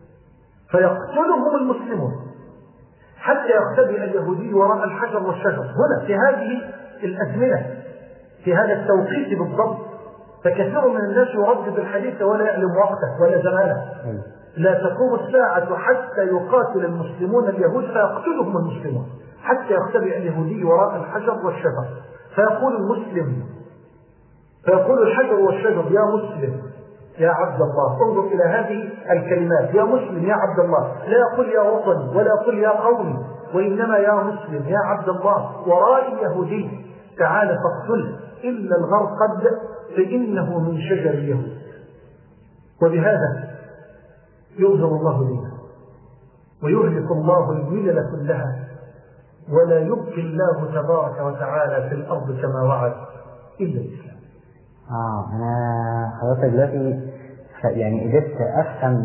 Speaker 3: فيقتلهم المسلمون حتى يختبئ اليهودي وراء الحجر والشجر. هنا في هذه الأزمنة في هذا التوقيت بالضبط، فكثير من الناس يردد الحديث ولا يعلم وقته ولا زمانه. لا تقوم الساعة حتى يقاتل المسلمون اليهود فيقتلهم المسلمون حتى يختبئ اليهودي وراء الحجر والشجر. فيقول المسلم فيقول الحجر والشجر يا مسلم يا عبد الله. انظر إلى هذه الكلمات يا مسلم يا عبد الله، لا يقول يا وطني ولا يقول يا قومي، وإنما يا مسلم يا عبد الله. وراء اليهودي تعال فاقتله إلا الغرقد فإنه من شجر اليهود. وبهذا يؤذر الله لنا ويهلك الله الملل كلها، ولا يبقي الله تبارك وتعالى في الأرض كما وعد إلا الإسلام.
Speaker 2: أنا حضرتك دلوقتي يعني قدرت أفهم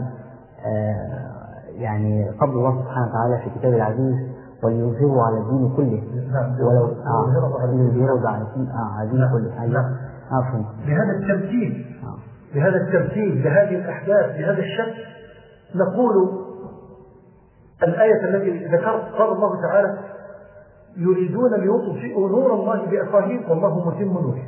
Speaker 2: يعني قبل الله سبحانه وتعالى في كتاب العزيز وليظهروا على الدين كله ولو يظهروا على الدين كله.
Speaker 3: بهذا التمثيل بهذا الترتيب، بهذه الأحداث، بهذا الشكل، نقول الآية التي ذكرت قال الله تعالى يريدون ليطفئوا نور الله بأفواههم والله متم نوره.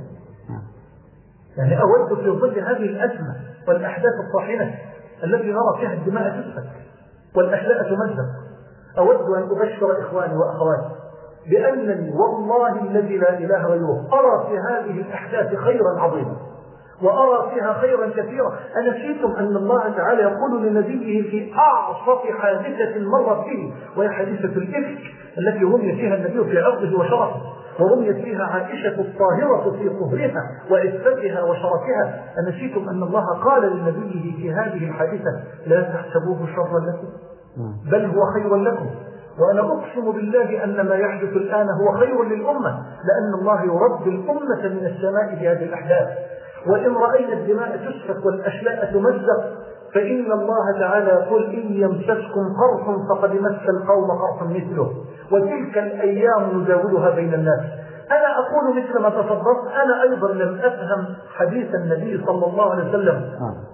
Speaker 3: يعني أود في ظل هذه الأزمة والأحداث الطاحنة التي نرى فيها الدماء تسفك والأحلاء تمزق، أود أن أبشر إخواني وأخواتي بأنني والله الذي لا إله غيره أرى في هذه الأحداث خيرا عظيما وأرى فيها خيرا كثيرا. أنسيتم أن الله تعالى يقول لنبيه في أعصف حادثة مرت به، وهي حادثة الإفك التي رمي فيها النبي في عرضه وشرفه، ورميت فيها عائشة الطاهرة في طهرها وعفتها وشرفها. أنسيتم أن الله قال لنبيه في هذه الحادثة لا تحسبوه شرا لكم بل هو خير لكم، وأنا أقسم بالله أن ما يحدث الآن هو خير للأمة، لأن الله يرد الأمة من السماء بهذه الأحداث. وإن رأينا الدماء تسفك والأشلاء تمزق فإن الله تعالى يقول إن يمسسكم قرح فقد مس القوم قرح مثله وتلك الأيام نداولها بين الناس. أنا أقول مثل ما تصدقت، أنا أيضا لم أفهم حديث النبي صلى الله عليه وسلم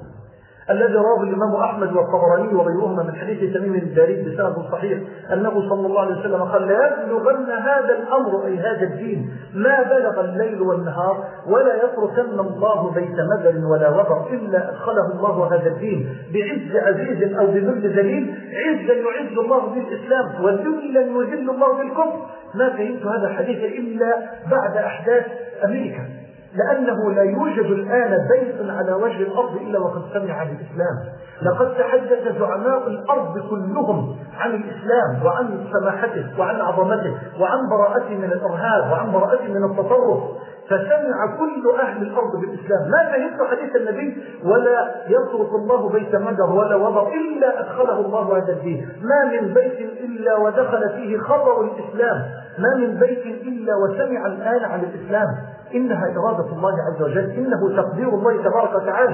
Speaker 3: الذي رواه الإمام أحمد والطبراني وغيرهما من حديث تميم الداري بسند صحيح أنه صلى الله عليه وسلم قال لا يبلغن هذا الأمر أي هذا الدين ما بلغ الليل والنهار ولا يتركن الله بيت مدر ولا وبر إلا أدخله الله هذا الدين بعز عزيز أو بذل ذليل، عزا يعز الله بالإسلام وذلا يذل الله بالكفر. ما فهمت هذا الحديث إلا بعد أحداث أمريكا، لأنه لا يوجد الآن بيت على وجه الأرض إلا وقد سمع عن الإسلام. لقد تحدث زعماء الأرض كلهم عن الإسلام وعن سماحته وعن عظمته وعن براءته من الإرهاب وعن براءته من التطرف، فسمع كل أهل الأرض بالإسلام. ما فهمت حديث النبي ولا يترك الله بيت مدر ولا وبر إلا أدخله الله هذا الدين. ما من بيت إلا ودخل فيه خبر الإسلام، ما من بيت إلا وسمع الآن عن الإسلام. إنها إرادة الله عز وجل، إنه تقدير الله تبارك وتعالى.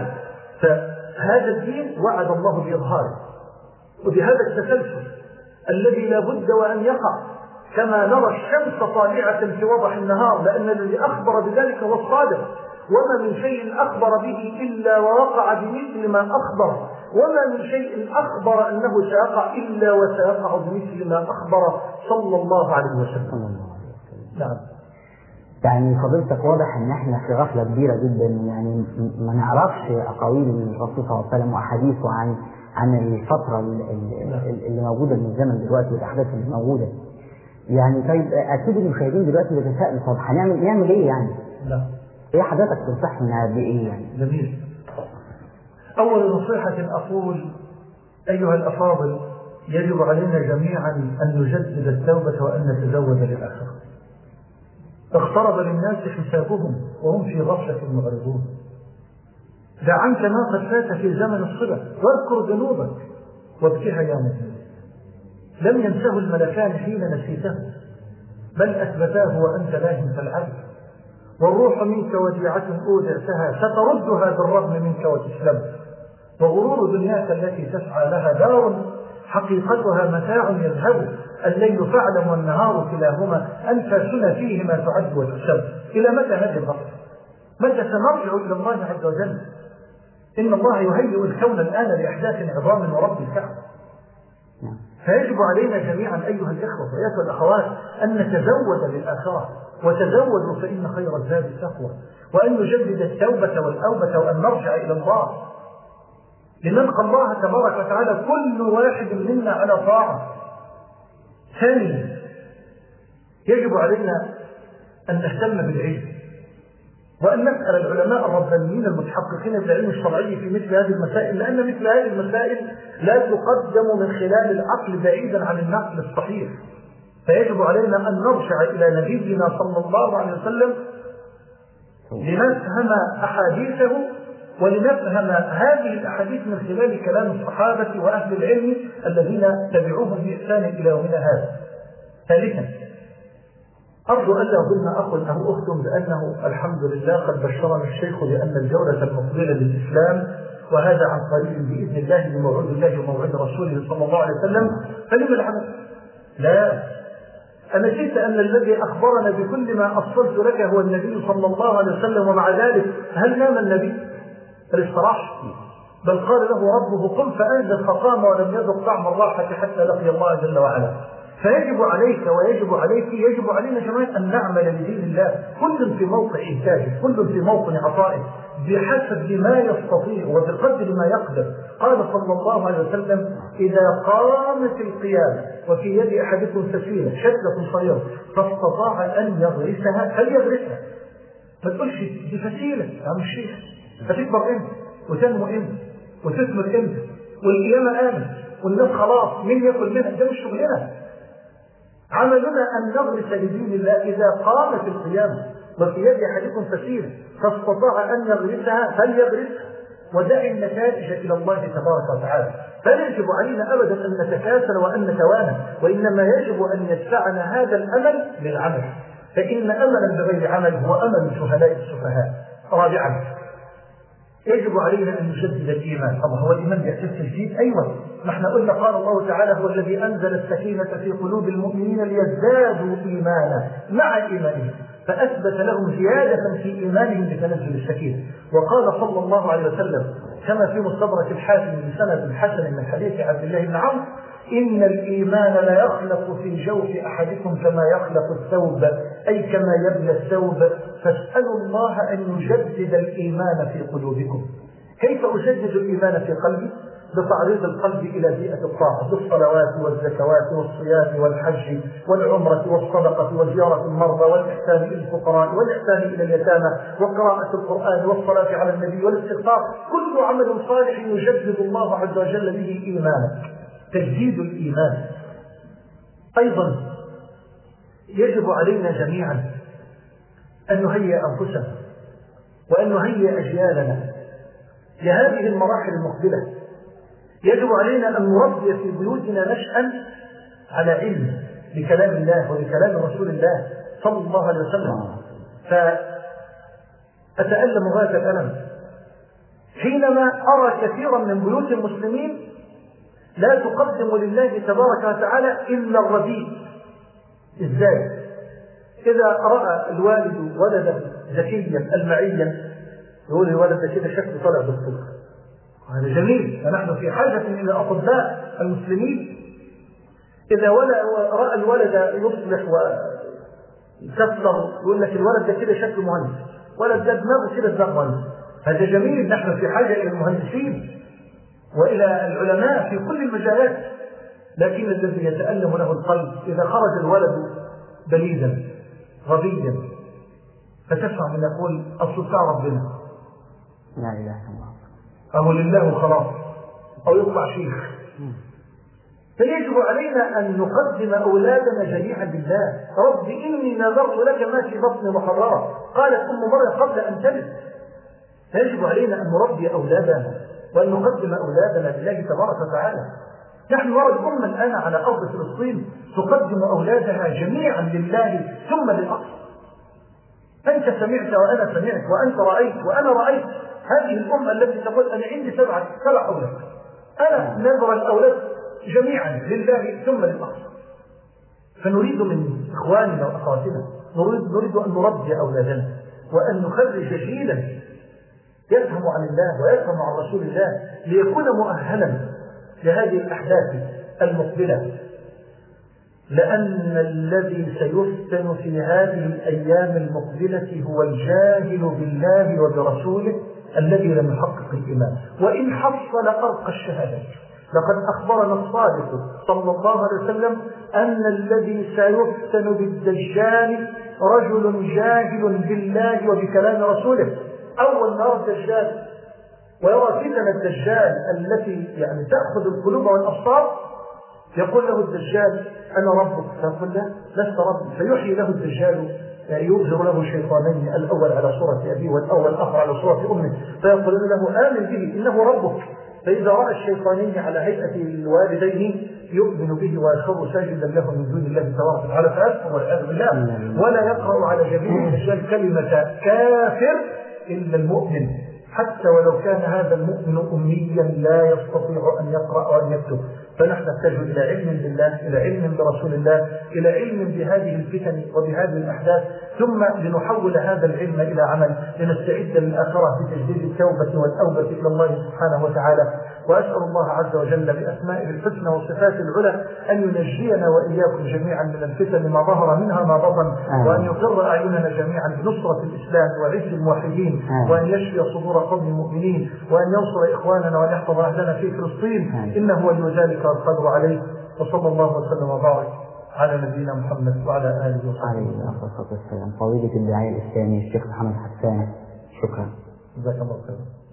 Speaker 3: فهذا الدين وعد الله بإظهاره وبهذا التسلسل الذي لا بد وأن يقع، كما نرى الشمس طالعة في وضح النهار، لأن الذي أخبر بذلك هو الصادق. وما من شيء أخبر به إلا ووقع بمثل ما أخبر، وما من شيء أخبر أنه سيقع إلا وسيقع بمثل ما أخبر صلى الله عليه وسلم. نعم.
Speaker 2: يعني فضيلتك واضح ان احنا في غفلة كبيرة جدا، يعني ما نعرفش اقاويل الرسول صلى الله عليه وسلم واحاديثه عن الفترة اللي موجودة من الزمن دلوقتي والاحداث اللي موجودة. يعني طيب اكيد المشاهدين دلوقتي بيتساءلوا طب نعمل ايه يعني؟
Speaker 3: لا.
Speaker 2: ايه حضرتك تنصحنا بايه يعني؟
Speaker 3: جميل. اول نصيحة اقول ايها الافاضل يجب علينا جميعا ان نجدد التوبة وان نتزود للآخرة. اقترب للناس حسابهم وهم في غفلة معرضون. دع عنك ما قد فات في زمن الصلة واذكر ذنوبك وابكها يا مؤمن. لم ينسه الملكان حين نسيته بل أثبتاه وأنت لاهٍ فالعبد. والروح منك وديعة أودعتها ستردها بالرغم منك وتسلم. وغرور دنياك التي تسعى لها دار حقيقتها متاع يذهب. الليل فاعلم والنهار كلاهما أنفاسنا فيهما تعد وتحسب. إلى متى هذه الغفلة؟ متى سنرجع إلى الله عز وجل؟ إن الله يهيئ الكون الآن لأحداث عظام ورب الكعبة. فيجب علينا جميعا أيها الإخوة وأيها الأخوات أن نتزود للآخرة، وتزودوا فإن خير الزاد التقوى، وأن نجدد التوبة والأوبة وأن نرجع إلى الله لنلقى الله تبارك وتعالى كل واحد منا على طاعة. ثانيا يجب علينا أن نهتم بالعلم وأن نسأل العلماء الربانيين المتحققين بالعلم الشرعي في مثل هذه المسائل، لأن مثل هذه المسائل لا تقدم من خلال العقل بعيدا عن النقل الصحيح. فيجب علينا أن نرجع إلى نبينا صلى الله عليه وسلم لنفهم أحاديثه ولنفهم هذه الأحاديث من خلال كلام الصحابة وأهل العلم الذين تبعوهم بإحسان إلى يومنا هذا. ثالثا أرجو أن لا يظن أخ أو أخت بأنه الحمد لله قد بشرنا الشيخ بأن الجولة المفضلة للإسلام وهذا عن قريب بإذن الله بموعود الله وموعود رسوله صلى الله عليه وسلم، فلما العمل؟ لا. أنا شئت أن الذي أخبرنا بكل ما أصلت لك هو النبي صلى الله عليه وسلم، ومع ذلك هل نام النبي؟ الاستراحة، بل قال له ربه قم فأنزل فقام ولم يذق طعم الراحة حتى لقي الله جل وعلا. فيجب عليك ويجب عليك، يجب علينا جميعا أن نعمل لدين الله، كل في موقع إنتاجه، كل في موطن عطائه، بحسب ما يستطيع وبقدر ما يقدر. قال صلى الله عليه وسلم: إذا قامت القيامة وفي يد أحدكم سفينة شدة صغيرة فاستطاع أن يغرسها فليغرسها. ما تقولش دي فسيلة يا عم الشيخ، هتكبر امتى وتنمو امتى وتثمر امتى والقيامة آمن والناس خلاص مين ياكل منها؟ ده مش شغلنا. عملنا أن نغرس لدين الله إذا قامت القيامة وفي يد أحدكم سفينة فاستطاع أن يغرسها فليغرسها ودع النتائج إلى الله تبارك وتعالى. فلا يجب علينا أبدا أن نتكاسل وأن نتوانى، وإنما يجب أن يدفعنا هذا الأمل للعمل، فإن أملا بغير عمل هو أمل جهلاء السفهاء. رابعا، يجب علينا أن نجدد الإيمان. الله هو الإيمان بيحتاج تجديد؟ أيوة، نحن قلنا قال الله تعالى: هو الذي أنزل السكينة في قلوب المؤمنين ليزدادوا إيمانا مع إيمانهم، فأثبت لهم زيادة في إيمانهم بتنزل السكينة. وقال صلى الله عليه وسلم كما في مستدرك الحاكم بسند حسن من حديث عبد الله بن عمرو: إن الإيمان لا يخلق في جوف أحدكم كما يخلق الثوب، أي كما يبلى الثوب، فاسألوا الله أن يجدد الإيمان في قلوبكم. كيف أجدد الإيمان في قلبي؟ بتعريض القلب إلى بيئة الطاعة بالصلوات والزكوات والصيام والحج والعمرة والصدقة وزيارة المرضى والإحسان إلى الفقراء والإحسان إلى اليتامى وقراءة القرآن والصلاة على النبي والاستغفار. كل عمل صالح يجدد الله عز وجل به إيمانك. تجديد الإيمان. أيضا يجب علينا جميعا أن نهيئ أنفسنا وأن نهيئ أجيالنا لهذه المراحل المقبلة. يجب علينا أن نربي في بيوتنا نشأ على علم بكلام الله وبكلام رسول الله صلى الله عليه وسلم. فأتألم هذا الألم حينما أرى كثيرا من بيوت المسلمين لا تقدم لله تبارك وتعالى إلا الرديء. إزاي؟ إذا رأى الوالد ولدا ذكيا ألمعيا يقول الولد ده كده شكله طلع دكتور، هذا جميل، فنحن في حاجة إلى أطباء المسلمين. إذا رأى الولد يصلح ويكسر يقول لك الولد ده كده شكله مهندس، ولد ده دماغه كده دماغ مهندس، هذا جميل. نحن في حاجة إلى المهندسين وإلى العلماء في كل المجالات. لكن الذي يتألم له القلب إذا خرج الولد بليدا غبيا فتسمع من يقول أصل بتاع ربنا،
Speaker 2: لا إله إلا الله،
Speaker 3: أو لله خلاص، أو يطلع شيخ. فيجب علينا أن نقدم أولادنا جميعا لله. رب إني نذرت لك ما في بطني محررة، قالت أم مريم قبل أن تلد. فيجب علينا أن نربي أولادنا وأن نقدم أولادنا لله تبارك وتعالى. نحن نرى الأمة الآن على أرض فلسطين تقدم أولادها جميعا لله ثم للأقصى. أنت سمعت وأنا سمعت وأنت رأيت وأنا رأيت هذه الأمة التي تقول أنا عندي سبع أولاد، أنا نذر الأولاد جميعا لله ثم للأقصى. فنريد من إخواننا وأخواتنا نريد أن نربي أولادنا وأن نخرج جيلا يفهم عن الله ويفهم عن رسول الله ليكون مؤهلا لهذه الأحداث المقبلة. لأن الذي سيفتن في هذه الأيام المقبلة هو الجاهل بالله وبرسوله الذي لم يحقق الإيمان وإن حصل أرقى الشهادة. لقد أخبرنا الصادق صلى الله عليه وسلم أن الذي سيفتن بالدجال رجل جاهل بالله وبكلام رسوله. أول ما يرى الدجال ويرى فتن الدجال التي يعني تأخذ القلوب والأبصار يقول له الدجال أنا ربك، فيقول له لست ربي، فيحيي له الدجال يظهر له شيطانين، الأول على صورة أبيه والأول آخر على صورة أمه، فيقول له آمن به إنه ربك. فإذا رأى الشيطانين على هيئة الوالدين يؤمن به ويخر ساجدا له من دون الله تبارك وتعالى فأسفه والعياذ بالله. ولا يقرأ على جبين الدجال كلمة كافر إلا المؤمن، حتى ولو كان هذا المؤمن أميا لا يستطيع أن يقرأ وأن يكتب. فنحن نحتاج إلى علم بالله، إلى علم برسول الله، إلى علم بهذه الفتن وبهذه الأحداث، ثم لنحول هذا العلم إلى عمل لنستعد للآخرة بتجديد التوبة والأوبة إلى الله سبحانه وتعالى. وأسأل الله عز وجل بأسمائه الحسنى وصفاته العلى أن ينجينا وإياكم جميعا من الفتن ما ظهر منها ما بطن، وأن يقر أعيننا جميعا بنصرة الإسلام وعز الموحدين، وأن يشفي صدور قوم المؤمنين، وأن ينصر إخواننا وأن يحفظ أهلنا في فلسطين، إنه ولي ذلك والقدر عليه. وصلى الله وسلم وبارك على نبينا محمد وعلى آله وصحبه
Speaker 2: وسلم. فضيلة الداعية الإسلامي الشيخ محمد حسان، شكرا.
Speaker 3: جزاك الله خيرا.